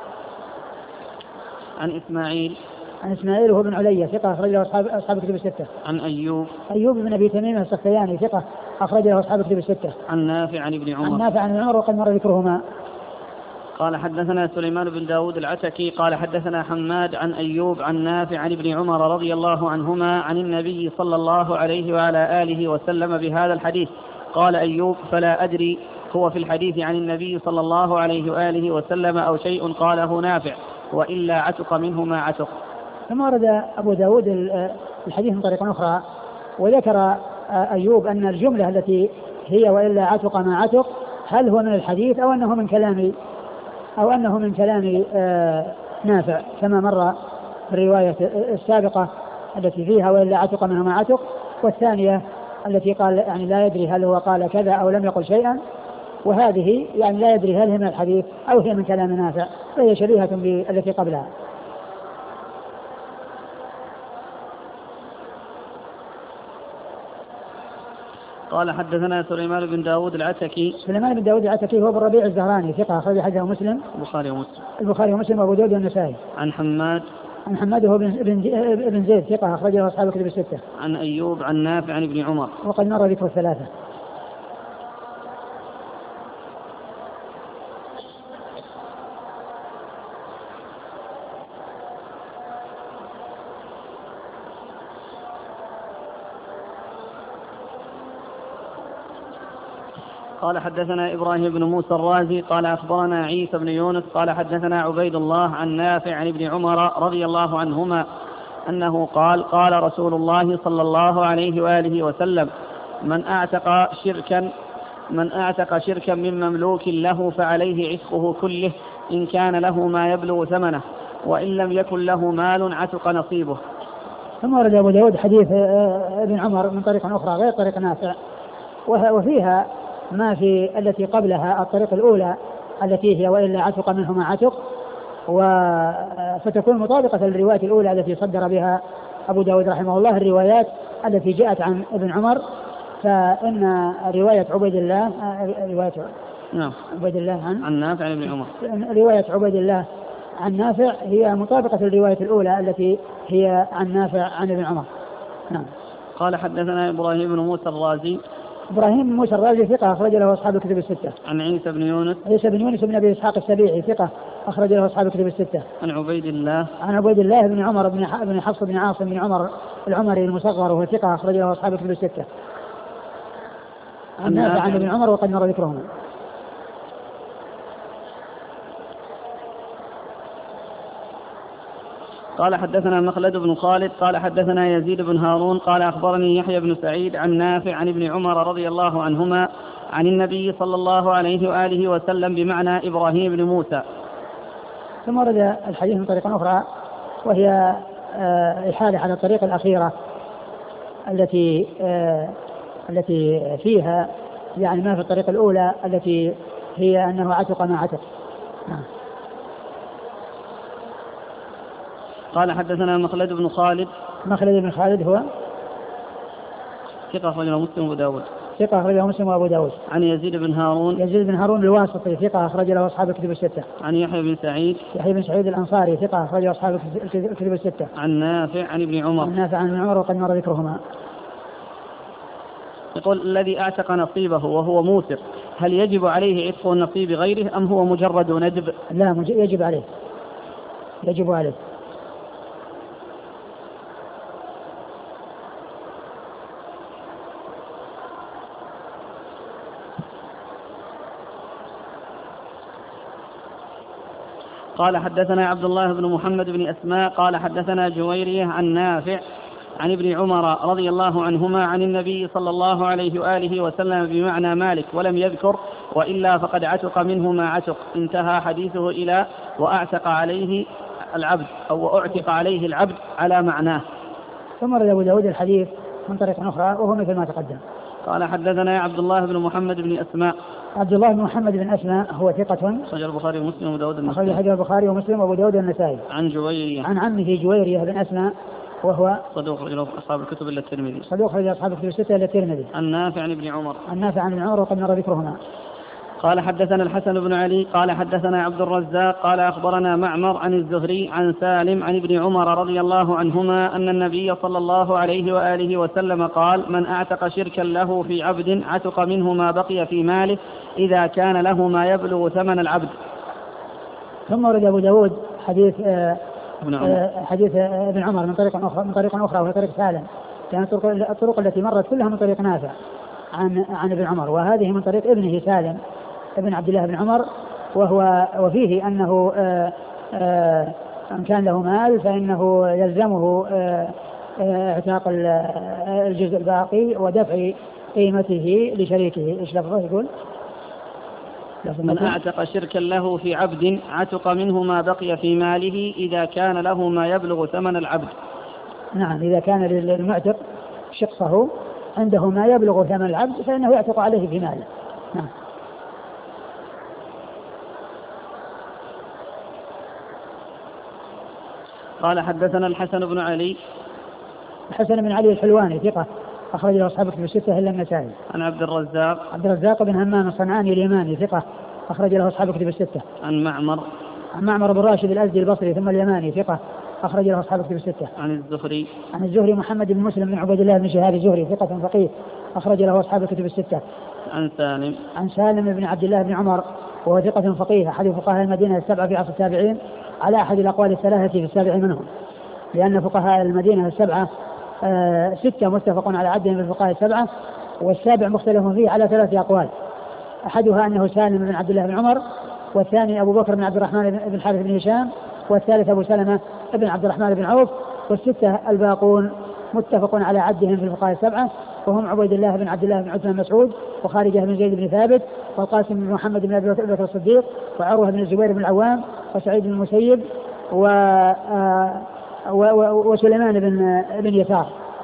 عن إسماعيل. عن إسماعيل هو بن علية ثقة أخرج له أصحاب أصحاب الكتب الستة. عن أيوب. أيوب بن أبي تميم السختياني ثقة أخرج له أصحاب الكتب الستة. عن نافع عن ابن عمر. عن نافع عن ابن عمر وقد مر ذكرهما. قال حدثنا سليمان بن داود العتكي قال حدثنا حماد عن أيوب عن نافع عن ابن عمر رضي الله عنهما عن النبي صلى الله عليه وعلى آله وسلم بهذا الحديث. قال أيوب: فلا أدري هو في الحديث عن النبي صلى الله عليه وآله وسلم أو شيء قاله نافع، وإلا عتق منه ما عتق. ثم ورد أبو داود الحديث من طريق أخرى وذكر أيوب أن الجملة التي هي وإلا عتق ما عتق هل هو من الحديث أو أنه من كلام أو أنه من كلام نافع كما مر في الرواية السابقة التي فيها وإلا عتق منه ما عتق، والثانية التي قال يعني لا يدري هل هو قال كذا أو لم يقل شيئا، وهذه يعني لا يدري هل هي من الحديث أو هي من كلام نافع، فهي شبيهة بالتي قبلها. قال حدثنا سليمان بن داود العتكي. سليمان بن داود العتكي هو بن ربيع الزهراني ثقة أخرج حديثه مسلم البخاري ومسلم البخاري ومسلم وأبو داود والنسائي. عن حماد. عن حماد هو بن زيد ثقة أخرج له أصحاب الكتب الستة. عن أيوب عن نافع عن ابن عمر وقد مر ذكر الثلاثة. قال حدثنا إبراهيم بن موسى الرازي قال أخبرنا عيسى بن يونس قال حدثنا عبيد الله عن نافع عن ابن عمر رضي الله عنهما أنه قال قال رسول الله صلى الله عليه وآله وسلم من أعتق شركا من أعتق شركا من مملوك له فعليه عتقه كله إن كان له ما يبلغ ثمنه وإن لم يكن له مال عتق نصيبه. ثم ورد أبو داود حديث ابن عمر من طريق أخرى غير طريق نافع وفيها ما في التي قبلها الطريق الأولى التي هي وإلا عتق منه ما عتق فتكون مطابقة للرواية الأولى التي صدر بها أبو داود رحمه الله الروايات التي جاءت عن ابن عمر. فإن رواية عبيد الله رواية نعم عبيد الله عن, عن نافع عن ابن عمر رواية عبيد الله عن نافع هي مطابقة للرواية الأولى التي هي عن نافع عن ابن عمر. نعم. قال حدثنا إبراهيم بن موسى الرازي إبراهيم بن موسى الرازي ثقة أخرج له أصحاب الكتب الستة. عن عيسى بن يونس عيسى بن يونس بن أبي إسحاق السبيعي ثقة أخرج له أصحاب الكتب الستة. عن عبيد الله عن عبيد الله بن عمر بن حفص بن عاصم بن عمر العمري المصغر وهو ثقة أخرج له أصحاب الكتب الستة. عن نافع عن ابن عمر وقد مر ذكرهما. قال حدثنا مخلد بن خالد قال حدثنا يزيد بن هارون قال أخبرني يحيى بن سعيد عن نافع عن ابن عمر رضي الله عنهما عن النبي صلى الله عليه وآله وسلم بمعنى إبراهيم بن موسى. ثم ورد الحديث من طريقة أخرى وهي إحالة على الطريقة الأخيرة التي التي فيها يعني ما في الطريقة الأولى التي هي أنه عتق ما عتق. قال حدثنا مخلد بن خالد مخلد بن خالد هو ثقة أخرجه مسلم وأبو داود ثقة أخرجه مسلم وأبو داود. عن يزيد بن هارون يزيد بن هارون الواسطي ثقة أخرج له أصحاب الكتب الستة. عن يحيى بن سعيد يحيى بن سعيد الأنصاري ثقة أخرج له أصحاب الكتب الستة. عن نافع عن ابن عمر عن نافع عن ابن عمر وقد مر ذكرهما. يقول الذي أعتق نصيبه وهو موسر هل يجب عليه عتق النصيب غيره أم هو مجرد ندب؟ لا يجب عليه يجب عليه. قال حدثنا عبد الله بن محمد بن أسماء قال حدثنا جويرية عن نافع عن ابن عمر رضي الله عنهما عن النبي صلى الله عليه وآله وسلم بمعنى مالك ولم يذكر وإلا فقد عتق منه ما عتق. انتهى حديثه إلى وأعتق عليه العبد أو أعتق عليه العبد على معناه. ثم رد أبو داود الحديث من طريق أخرى وهو مثل ما تقدم. قال حدثنا عبد الله بن محمد بن أسماء عبد الله بن محمد بن أسماء هو ثقة أخرج البخاري ومسلم وأبو داود النسائي أخرج البخاري ومسلم وأبو داود النسائي. عن جويرية عن عمه جويرية بن أسماء وهو صدوق أخرج أصحاب الكتب إلا الترمذي صدوق أخرج أصحاب الكتب الستة إلا الترمذي. عن نافع عن ابن عمر عن نافع عن ابن عمر وقد مر ذكرهما. قال حدثنا الحسن بن علي قال حدثنا عبد الرزاق قال أخبرنا معمر عن الزهري عن سالم عن ابن عمر رضي الله عنهما أن النبي صلى الله عليه وآله وسلم قال من أعتق شركا له في عبد عتق منه ما بقي في ماله إذا كان له ما يبلغ ثمن العبد. ثم ورد أبو داود حديث آه ابن عمر. آه حديث آه ابن عمر من طريق أخرى من طريق أخرى وهي طريق سالم كانت الطرق, الطرق التي مرت كلها من طريق نافع عن عن ابن عمر وهذه من طريق ابنه سالم ابن عبد الله بن عمر وهو وفيه أنه آآ آآ إن كان له مال فإنه يلزمه اعتاق الجزء الباقي ودفع قيمته لشريكه. إيش لفظه يقول؟ من أعتق شركا له في عبد عتق منه ما بقي في ماله إذا كان له ما يبلغ ثمن العبد. نعم إذا كان للمعتق شقصه عنده ما يبلغ ثمن العبد فإنه يعتق عليه في ماله. نعم. قال حدثنا الحسن بن علي الحسن بن علي الحلواني ثقة أخرج له أصحاب الكتب الستة إلا النسائي. عن عبد الرزاق عبد الرزاق بن همام الصنعاني اليماني ثقة أخرج له أصحاب الكتب الستة. عن معمر عن معمر بن راشد الأزدي البصري ثم اليماني ثقة أخرج له أصحاب الكتب الستة. عن الزهري عن الزهري محمد بن مسلم بن عبيد الله بن شهاب الزهري ثقة فقيه أخرج له أصحاب الكتب الستة. عن سالم عن سالم بن عبد الله بن عمر وهو ثقة فقيه أحد فقهاء المدينة السبعة في عصر التابعين على أحد الأقوال الثلاثة في السابع منهم لأن فقهاء المدينة السبعة آه ستة متفق على عدهم من الفقهاء السبعة والسابع مختلف فيه على ثلاث أقوال أحدها أنه سالم بن عبد الله بن عمر، والثاني أبو بكر بن عبد الرحمن بن الحارث بن هشام، والثالث أبو سلمة بن عبد الرحمن بن عوف، والستة الباقون متفق على عدهم في الفقهاء السبعة، وهم عبيد الله بن عبد الله بن عثمان مسعود، وخارجة بن زيد بن ثابت، والقاسم بن محمد بن أبي بكر الصديق، وعروة بن الزبير بن العوام، وسعيد بن المسيب، و وسليمان بن بن يسار.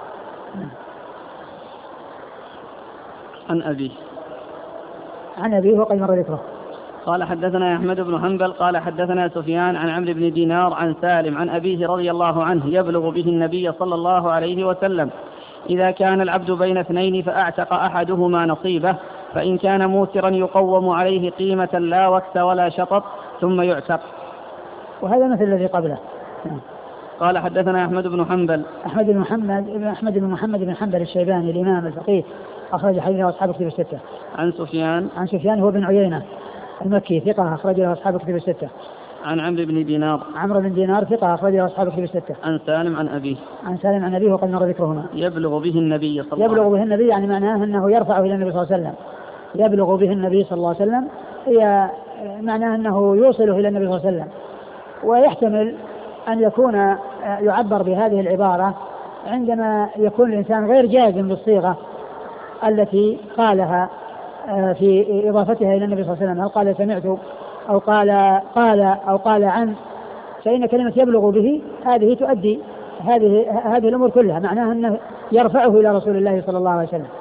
عن أبي عن أبيه وقد مر ذكره. قال حدثنا أحمد بن حنبل قال حدثنا سفيان عن عمرو بن دينار عن سالم عن أبيه رضي الله عنه يبلغ به النبي صلى الله عليه وسلم: إذا كان العبد بين اثنين فأعتق أحدهما نصيبه، فإن كان موسرا يقوم عليه قيمة لا وكس ولا شطط ثم يعتق. وهذا مثل الذي قبله. قال حدثنا أحمد بن حنبل أحمد بن محمد أحمد بن محمد بن حنبل الشيباني الإمام الفقيه أخرج حديثه أصحاب كتب الستة. عن سفيان عن سفيان هو بن عيينة المكي ثقة أخرج له أصحاب كتب الستة. عن عمرو بن دينار عمرو بن دينار ثقة أخرج له أصحاب كتب الستة. عن سالم عن أبيه عن سالم عن أبيه وقد مر ذكرهما. يبلغ به النبي صلى الله عليه وسلم. يبلغ به النبي يعني معناه أنه يرفعه إلى النبي صلى الله عليه وسلم. يبلغ به النبي صلى الله عليه وسلم هي معناه أنه يوصله إلى النبي صلى الله عليه وسلم. ويحتمل أن يكون يعبر بهذه العبارة عندما يكون الإنسان غير جازم بالصيغة التي قالها في إضافتها إلى النبي صلى الله عليه وسلم، هل قال سمعت أو قال قال أو قال عن، فإن كلمة يبلغ به هذه تؤدي هذه هذه الأمور كلها، معناها أنه يرفعه إلى رسول الله صلى الله عليه وسلم.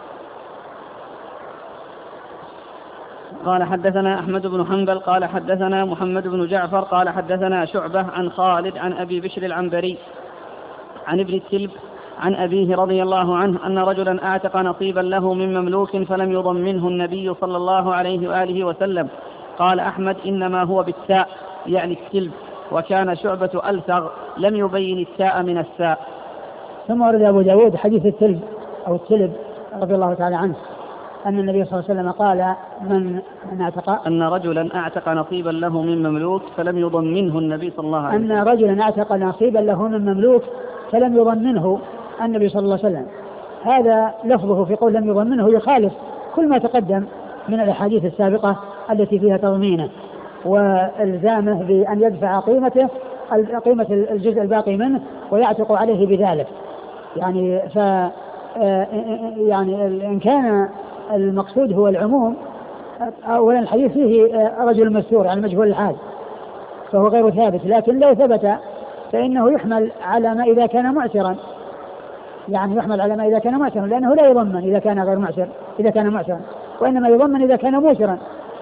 قال حدثنا أحمد بن حنبل قال حدثنا محمد بن جعفر قال حدثنا شعبة عن خالد عن أبي بشر العنبري عن ابن التلب عن أبيه رضي الله عنه أن رجلا أعتق نصيبا له من مملوك فلم يضمنه النبي صلى الله عليه وآله وسلم. قال أحمد: إنما هو بالتاء يعني التلب، وكان شعبة ألثغ لم يبين التاء من الساء. ثم ورد أبو داود حديث التلب أو التلب رضي الله تعالى عنه أن النبي صلى الله عليه وسلم قال: من اعتق أن رجلا أعتق نصيبا له من مملوك فلم يضمنه النبي صلى الله عليه وسلم. أن رجلا أعتق نصيبا له من مملوك فلم يضمنه النبي صلى الله عليه وسلم. هذا لفظه في قول لم يضمنه يخالف كل ما تقدم من الأحاديث السابقة التي فيها تضمينه والزامه بأن يدفع قيمته قيمة الجزء الباقي منه ويعتق عليه بذلك. يعني ف يعني إن كان المقصود هو العموم، أولا الحديث فيه رجل مستور يعني مجهول الحال فهو غير ثابت، لكن لو ثبت فإنه يحمل على ما إذا كان معسرا، يعني يحمل على ما إذا كان معسرا، لأنه لا يضمن إذا كان غير معسر إذا كان معسرا، وإنما يضمن إذا كان موسرا.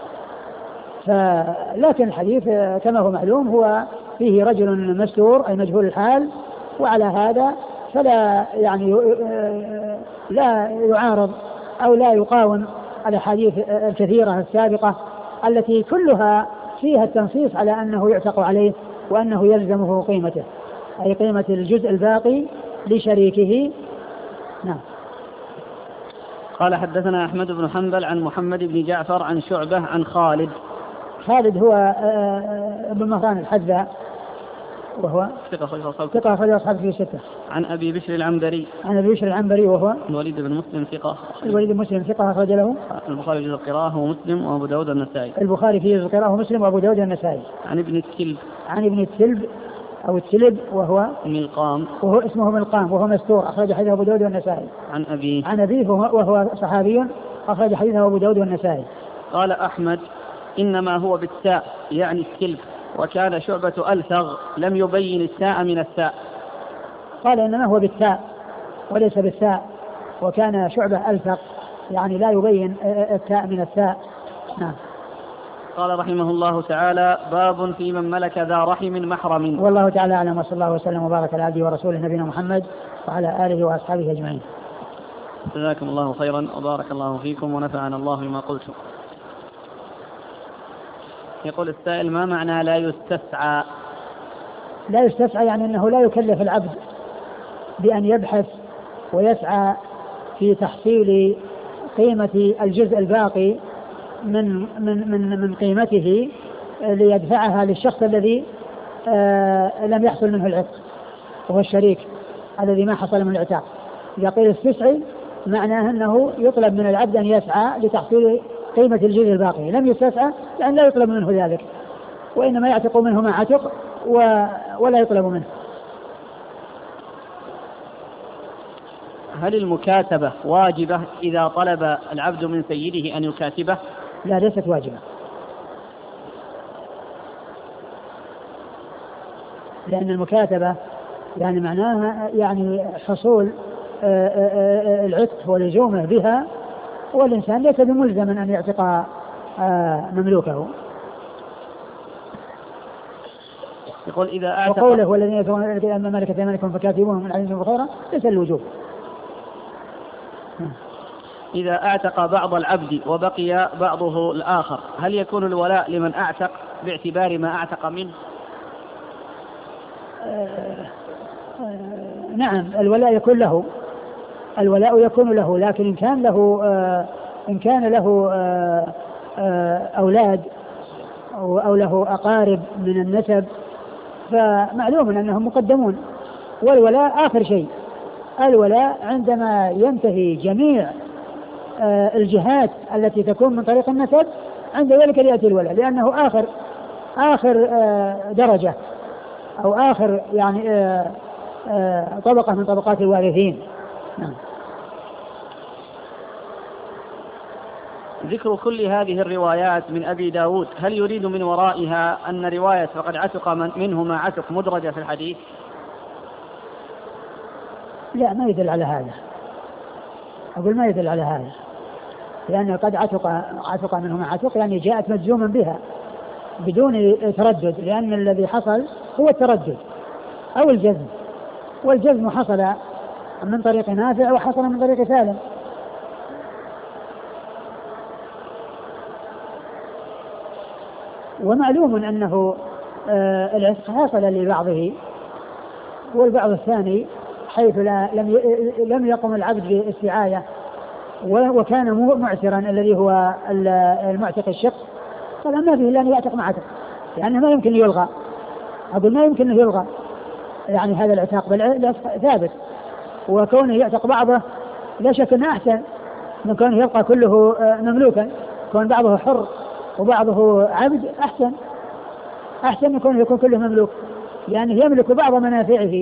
لكن الحديث كما هو معلوم هو فيه رجل مستور أي مجهول الحال، وعلى هذا فلا يعني لا يعارض أو لا يقاوم الأحاديث الكثيرة السابقة التي كلها فيها التنصيص على أنه يعتق عليه وأنه يلزمه قيمته، أي قيمة الجزء الباقي لشريكه. نعم. قال حدثنا أحمد بن حنبل عن محمد بن جعفر عن شعبة عن خالد. خالد هو ابن مهران الحذاء وهو ثقة أخرج أصحاب في الستة. عن أبي بشر العنبري عن أبي بشر العنبري وهو الوليد بن مسلم ثقة. الوليد بن مسلم ثقة أخرج له البخاري في القراءة ومسلم وأبو داود النسائي. البخاري في القراءة ومسلم وأبو داود النسائي. عن ابن التلب عن ابن التلب أو التلب وهو ملقام وهو اسمه ملقام وهو مستور أخرج حديثه أبو داود والنسائي. عن أبيه عن أبيه وهو صحابي أخرج حديثه أبو داود والنسائي. قال أحمد: إنما هو بالتاء يعني التلب، وكان شعبة ألثغ لم يبين التاء من الساء. قال إنما هو بالتاء وليس بالساء، وكان شعبة ألثغ يعني لا يبين التاء من الساء. نعم. قال رحمه الله تعالى: باب في من ملك ذا رحم محرم. والله تعالى أعلم، وصلى الله وسلم وبارك على عبده ورسوله نبينا محمد وعلى آله وأصحابه أجمعين. جزاكم الله خيرا وبارك الله فيكم ونفعنا الله بما قلتم. يقول السائل: ما معنى لا يستسعى؟ لا يستسعى يعني أنه لا يكلف العبد بأن يبحث ويسعى في تحصيل قيمة الجزء الباقي من من من من قيمته ليدفعها للشخص الذي آه لم يحصل منه العتق وهو الشريك الذي ما حصل منه العتاق. إذا قيل استسعي معناه أنه يطلب من العبد أن يسعى لتحصيل قيمة الجزء الباقي، لم يستسعى لأن لا يطلب منه ذلك، وإنما يعتق منه ما عتق ولا يطلب منه. هل المكاتبة واجبة إذا طلب العبد من سيده أن يكاتبه؟ لا، ليست واجبة، لأن المكاتبة يعني معناها يعني حصول العتق ولزومه بها، والإنسان ليس بملزم أن يعتق مملوكه. يقول إذا أعتق وقوله والذين يتولون أما ملكت أيمانكم فكاتبوهم من عليهم بخيرا ليس الوجوب. إذا أعتق بعض العبد وبقي بعضه الآخر هل يكون الولاء لمن أعتق باعتبار ما أعتق منه؟ آه آه نعم، الولاء يكون له، الولاء يكون له، لكن إن كان له آه إن كان له آه آه أولاد أو له أقارب من النسب فمعلوم أنهم مقدمون، والولاء آخر شيء. الولاء عندما ينتهي جميع آه الجهات التي تكون من طريق النسب عند ذلك يأتي الولاء، لأنه آخر آخر آه درجة أو آخر يعني آه آه طبقة من طبقات الوارثين. نعم. ذكر كل هذه الروايات من أبي داود هل يريد من ورائها أن رواية فقد عتق من منه ما عتق مدرجة في الحديث؟ لا، ما يدل على هذا، أقول ما يدل على هذا، لأن قد عتق عتق منه ما عتق يعني جاءت مجزوما بها بدون تردد، لأن الذي حصل هو التردد أو الجزم، والجزم حصل من طريق نافع وحصل من طريق سالم. ومعلوم أنه آه العتق حصل لبعضه والبعض الثاني حيث لا لم لم يقم العبد باستعاية وكان معسرا الذي هو المعتق الشق، فلا ما فيه إلا أن يعتق معتق، لأنه ما يمكن يلغى. أقول ما يمكن أن يلغى يعني هذا العتاق، بل ثابت، وكونه يعتق بعضه لا شك أنه أحسن من كونه يبقى كله مملوكا. كون بعضه حر وبعضه عبد أحسن أحسن من كونه يكون كله مملوك، يعني يملك بعض منافعه.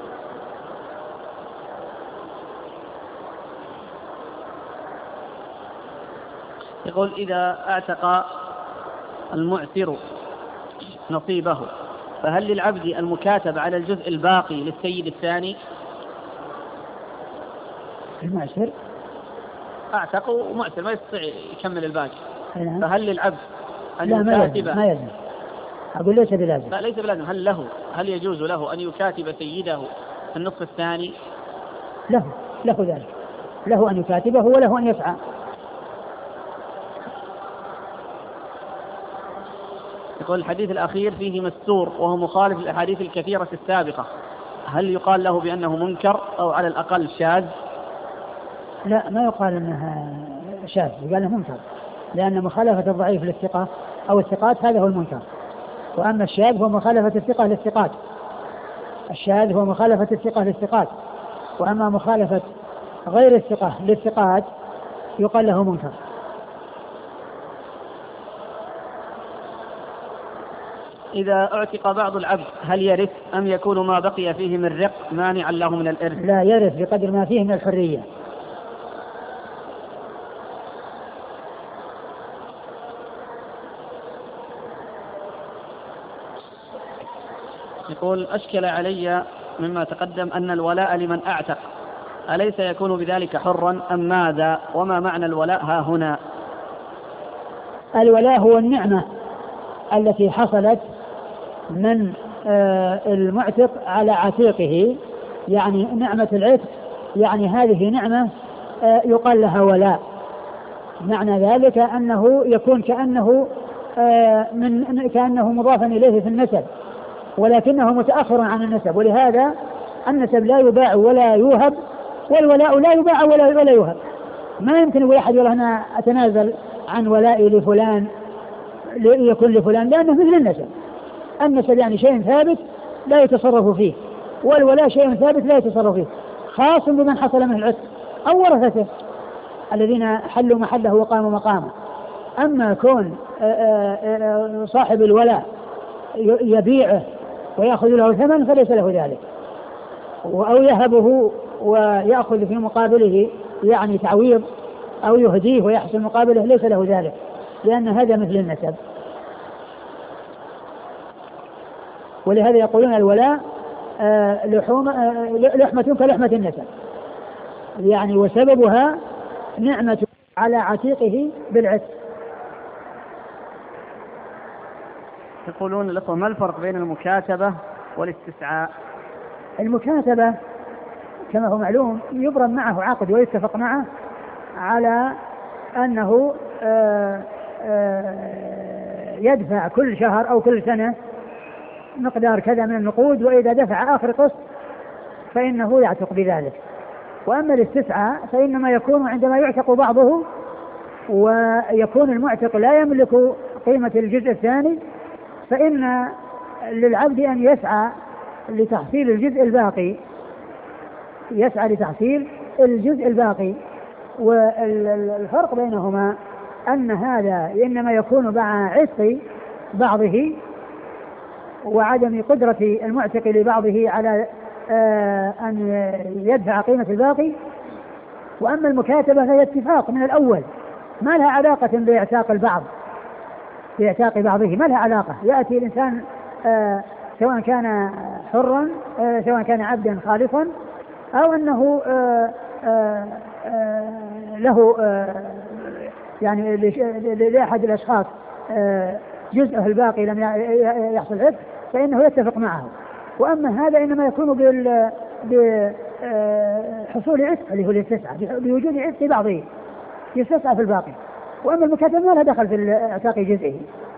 يقول إذا اعتق المعسر نصيبه فهل للعبد المكاتب على الجزء الباقي للسيد الثاني؟ المعسر اعتق ومعسر ما يستطيع يكمل الباقي، نعم. فهل للعبد أن لا يكاتب؟ ما يلزم، أقول ليس بلازم. لا ليس بلازم. هل له هل يجوز له أن يكاتب سيده في النصف الثاني؟ له له ذلك، له أن يكاتبه وله أن يسعى. يقول الحديث الأخير فيه مستور وهو مخالف للأحاديث الكثيرة السابقة، هل يقال له بأنه منكر أو على الأقل شاذ؟ لا، ما يقال أنها شاذ، يقال أنه منكر، لأن مخالفة الضعيف للثقة أو الثقات هذا هو المنكر، وأما الشاذ هو مخالفة الثقة للثقات. الشاذ هو مخالفة الثقة للثقات، وأما مخالفة غير الثقة للثقات يقال له منكر. إذا اعتق بعض العبد هل يرث أم يكون ما بقي فيه من رق مانعا له من الإرث؟ لا، يرث بقدر ما فيه من الحرية. يقول أشكل علي مما تقدم أن الولاء لمن أعتق أليس يكون بذلك حرا أم ماذا، وما معنى الولاء ها هنا؟ الولاء هو النعمة التي حصلت من المعتق على عتيقه، يعني نعمة العتق، يعني هذه نعمة يقال لها ولاء. معنى ذلك أنه يكون كأنه من كأنه مضافا إليه في النسب، ولكنه متأخر عن النسب، ولهذا النسب لا يباع ولا يوهب، والولاء لا يباع ولا ولا يوهب. ما يمكن يقول أحد والله أنا أتنازل عن ولائي لفلان يكون لفلان، لأنه مثل النسب. النسب يعني شيء ثابت لا يتصرف فيه، والولاء شيء ثابت لا يتصرف فيه، خاص بمن حصل منه العتق أو ورثته الذين حلوا محله وقاموا مقامه. أما كون صاحب الولاء يبيعه ويأخذ له ثمن فليس له ذلك، أو يهبه ويأخذ في مقابله يعني تعويض، أو يهديه ويحصل مقابله، ليس له ذلك، لأن هذا مثل النسب. ولهذا يقولون الولاء لحمة كلحمة النسب، يعني وسببها نعمة على عتيقه بالعتق. يقولون الأخوة ما الفرق بين المكاتبة والاستسعاء؟ المكاتبة كما هو معلوم يبرم معه عقد ويتفق معه على أنه يدفع كل شهر أو كل سنة مقدار كذا من النقود، وإذا دفع آخر قسط فإنه يعتق بذلك. وأما الاستسعاء فإنما يكون عندما يعتق بعضه ويكون المعتق لا يملك قيمة الجزء الثاني، فإن للعبد أن يسعى لتحصيل الجزء الباقي، يسعى لتحصيل الجزء الباقي. والفرق بينهما أن هذا إنما يكون مع عتق بعضه وعدم قدرة المعتق لبعضه على أن يدفع قيمة الباقي. وأما المكاتبة فهي اتفاق من الأول، ما لها علاقة باعتاق البعض، باعتاق بعضه ما لها علاقة. يأتي الإنسان سواء كان حرا سواء كان عبدا خالصا، أو أنه له يعني لأحد الأشخاص جزءه الباقي لم يحصل عتق، فإنه يتفق معه. وأما هذا إنما يكون بحصول عتق اللي هو الاستسعاء، بوجود عتق بعضه يستسعى في الباقي. وأما المكاتبة ما لها دخل في اعتاق جزئه.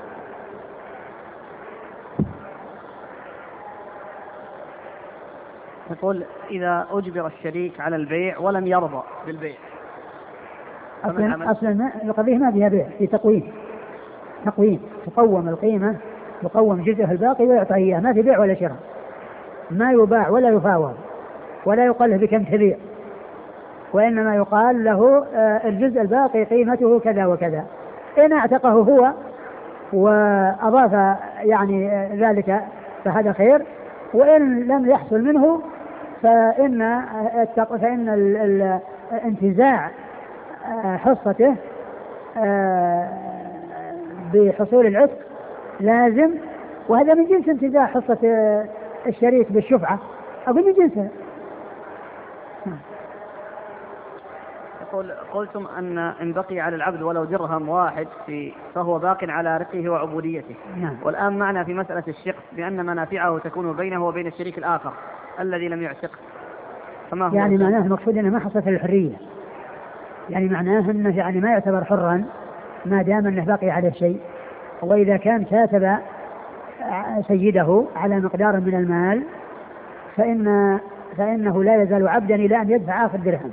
يقول إذا أجبر الشريك على البيع ولم يرضى بالبيع، أصلا أصلا القضية ما فيها بيع، في تقويم، تقويم تقوم القيمة، يقوم جزءه الباقي ويعطى إياه، ما في بيع ولا شراء، ما يباع ولا يفاوض ولا يقال له بكم تبيع، وإنما يقال له الجزء الباقي قيمته كذا وكذا. إن اعتقه هو وأضاف يعني ذلك فهذا خير، وإن لم يحصل منه فإن فإن انتزاع حصته بحصول العتق لازم، وهذا من جنس انتزاع حصة الشريك بالشفعة، أو من جنسه. يقول قلتم أن إن بقي على العبد ولو درهم واحد في فهو باق على رقه وعبوديته. نعم. والآن معنا في مسألة الشق بأن منافعه تكون بينه وبين الشريك الآخر الذي لم يعتق، فما هو يعني معناه المقصود أنه ما حصلت الحرية، يعني معناه أنه يعني ما يعتبر حرا ما دام أنه باقي عليه شيء. وإذا كان كاتب سيده على مقدار من المال فإن فإنه لا يزال عبدا إلى أن يدفع آخر درهم.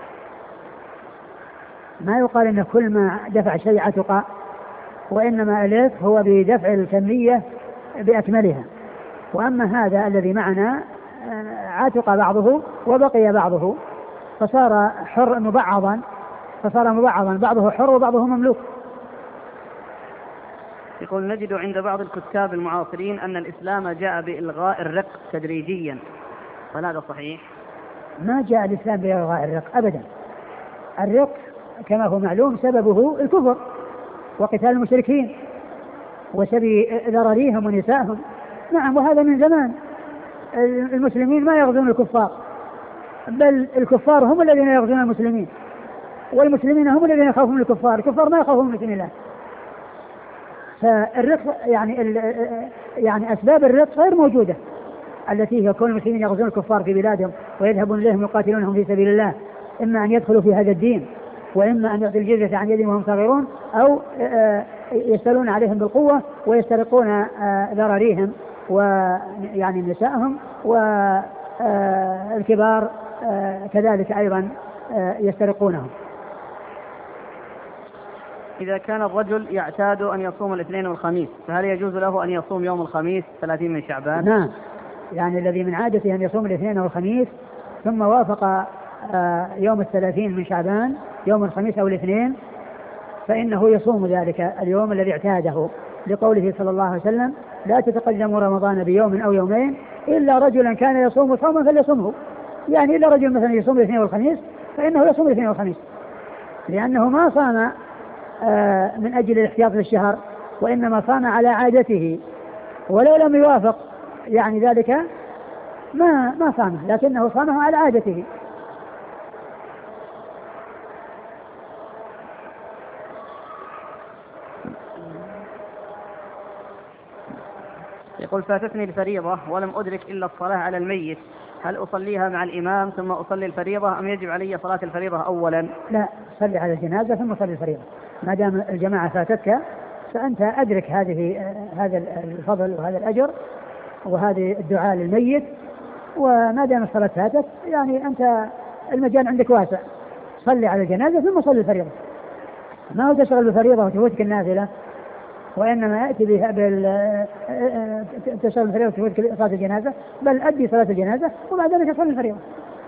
ما يقال أن كل ما دفع شيء عتق، وإنما ألف هو بدفع الكمية بأكملها. وأما هذا الذي معنا عتق بعضه وبقي بعضه فصار حر مبعضا، فصار مبعضا بعضه حر وبعضه مملوك. يقول نجد عند بعض الكتاب المعاصرين أن الإسلام جاء بإلغاء الرق تدريجيا، فهذا صحيح؟ ما جاء الإسلام بإلغاء الرق أبدا. الرق كما هو معلوم سببه الكفر وقتال المشركين وسبي ذراريهم ونسائهم. نعم، وهذا من زمان. المسلمين ما يغزون الكفار، بل الكفار هم الذين يغزون المسلمين، والمسلمين هم الذين يخافون الكفار، الكفار ما يخافون من الله. فالرق يعني يعني أسباب الرق غير موجودة، التي هي كون المسلمين يغزون الكفار في بلادهم ويذهبون إليهم يقاتلونهم في سبيل الله، إما أن يدخلوا في هذا الدين، وإما أن يعطي الجزية عن يد وهم صغيرون، أو يستلون عليهم بالقوة ويسترقون ذراريهم ويعني نسائهم، والكبار كذلك أيضا يسترقونهم. إذا كان الرجل يعتاد أن يصوم الاثنين والخميس فهل يجوز له أن يصوم يوم الخميس ثلاثين من شعبان؟ نعم، يعني الذي من عادته أن يصوم الاثنين والخميس ثم وافق يوم الثلاثين من شعبان يوم الخميس أو الاثنين فإنه يصوم ذلك اليوم الذي اعتاده، لقوله صلى الله عليه وسلم: لا تتقدموا رمضان بيوم أو يومين إلا رجلا كان يصوم صوما فليصومه. يعني إلا رجل مثلا يصوم الاثنين والخميس فإنه يصوم الاثنين والخميس، لأنه ما صام من أجل الاحتياط للشهر، وإنما صام على عادته، ولو لم يوافق يعني ذلك ما ما صامه، لكنه صامه على عادته. يقول: فاتتني الفريضة ولم أدرك إلا الصلاة على الميت، هل أصليها مع الإمام ثم أصلي الفريضة أم يجب علي صلاة الفريضة أولا؟ لا، صلي على الجنازة ثم صلي الفريضة، ما دام الجماعة فاتتك فأنت أدرك هذه هذا الفضل وهذا الأجر وهذه الدعاء للميت، وما دام الصلاة فاتت يعني أنت المجال عندك واسع، صلي على الجنازة ثم صلي الفريضة. ما هو تشغل بالفريضة وتفوتك النافلة، وإنما يأتي بها بال تشغل الفريضة وتفوتك صلاة الجنازة، بل أدي صلاة الجنازة وبعد ذلك صلي الفريضة.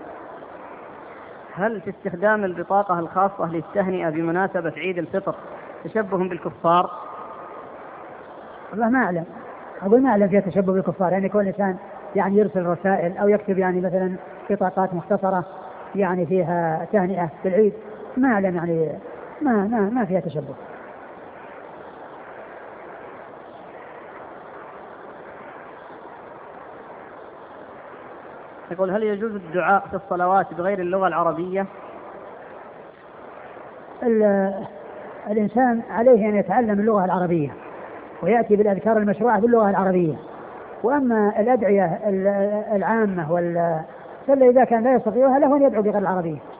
هل في استخدام البطاقة الخاصة للتهنئة بمناسبة عيد الفطر تشبه بالكفار؟ والله ما أعلم، أقول ما أعلم فيها تشبه بالكفار، يعني كل إنسان يعني يرسل رسائل أو يكتب يعني مثلا بطاقات مختصرة يعني فيها تهنئة بالعيد، ما أعلم يعني ما ما ما فيها تشبه. يقول: هل يجوز الدعاء في الصلوات بغير اللغة العربية؟ الإنسان عليه أن يتعلم اللغة العربية ويأتي بالأذكار المشروعة باللغة العربية، وأما الأدعية العامة وال فإذا كان لا يستطيعها له أن يدعو بغير العربية.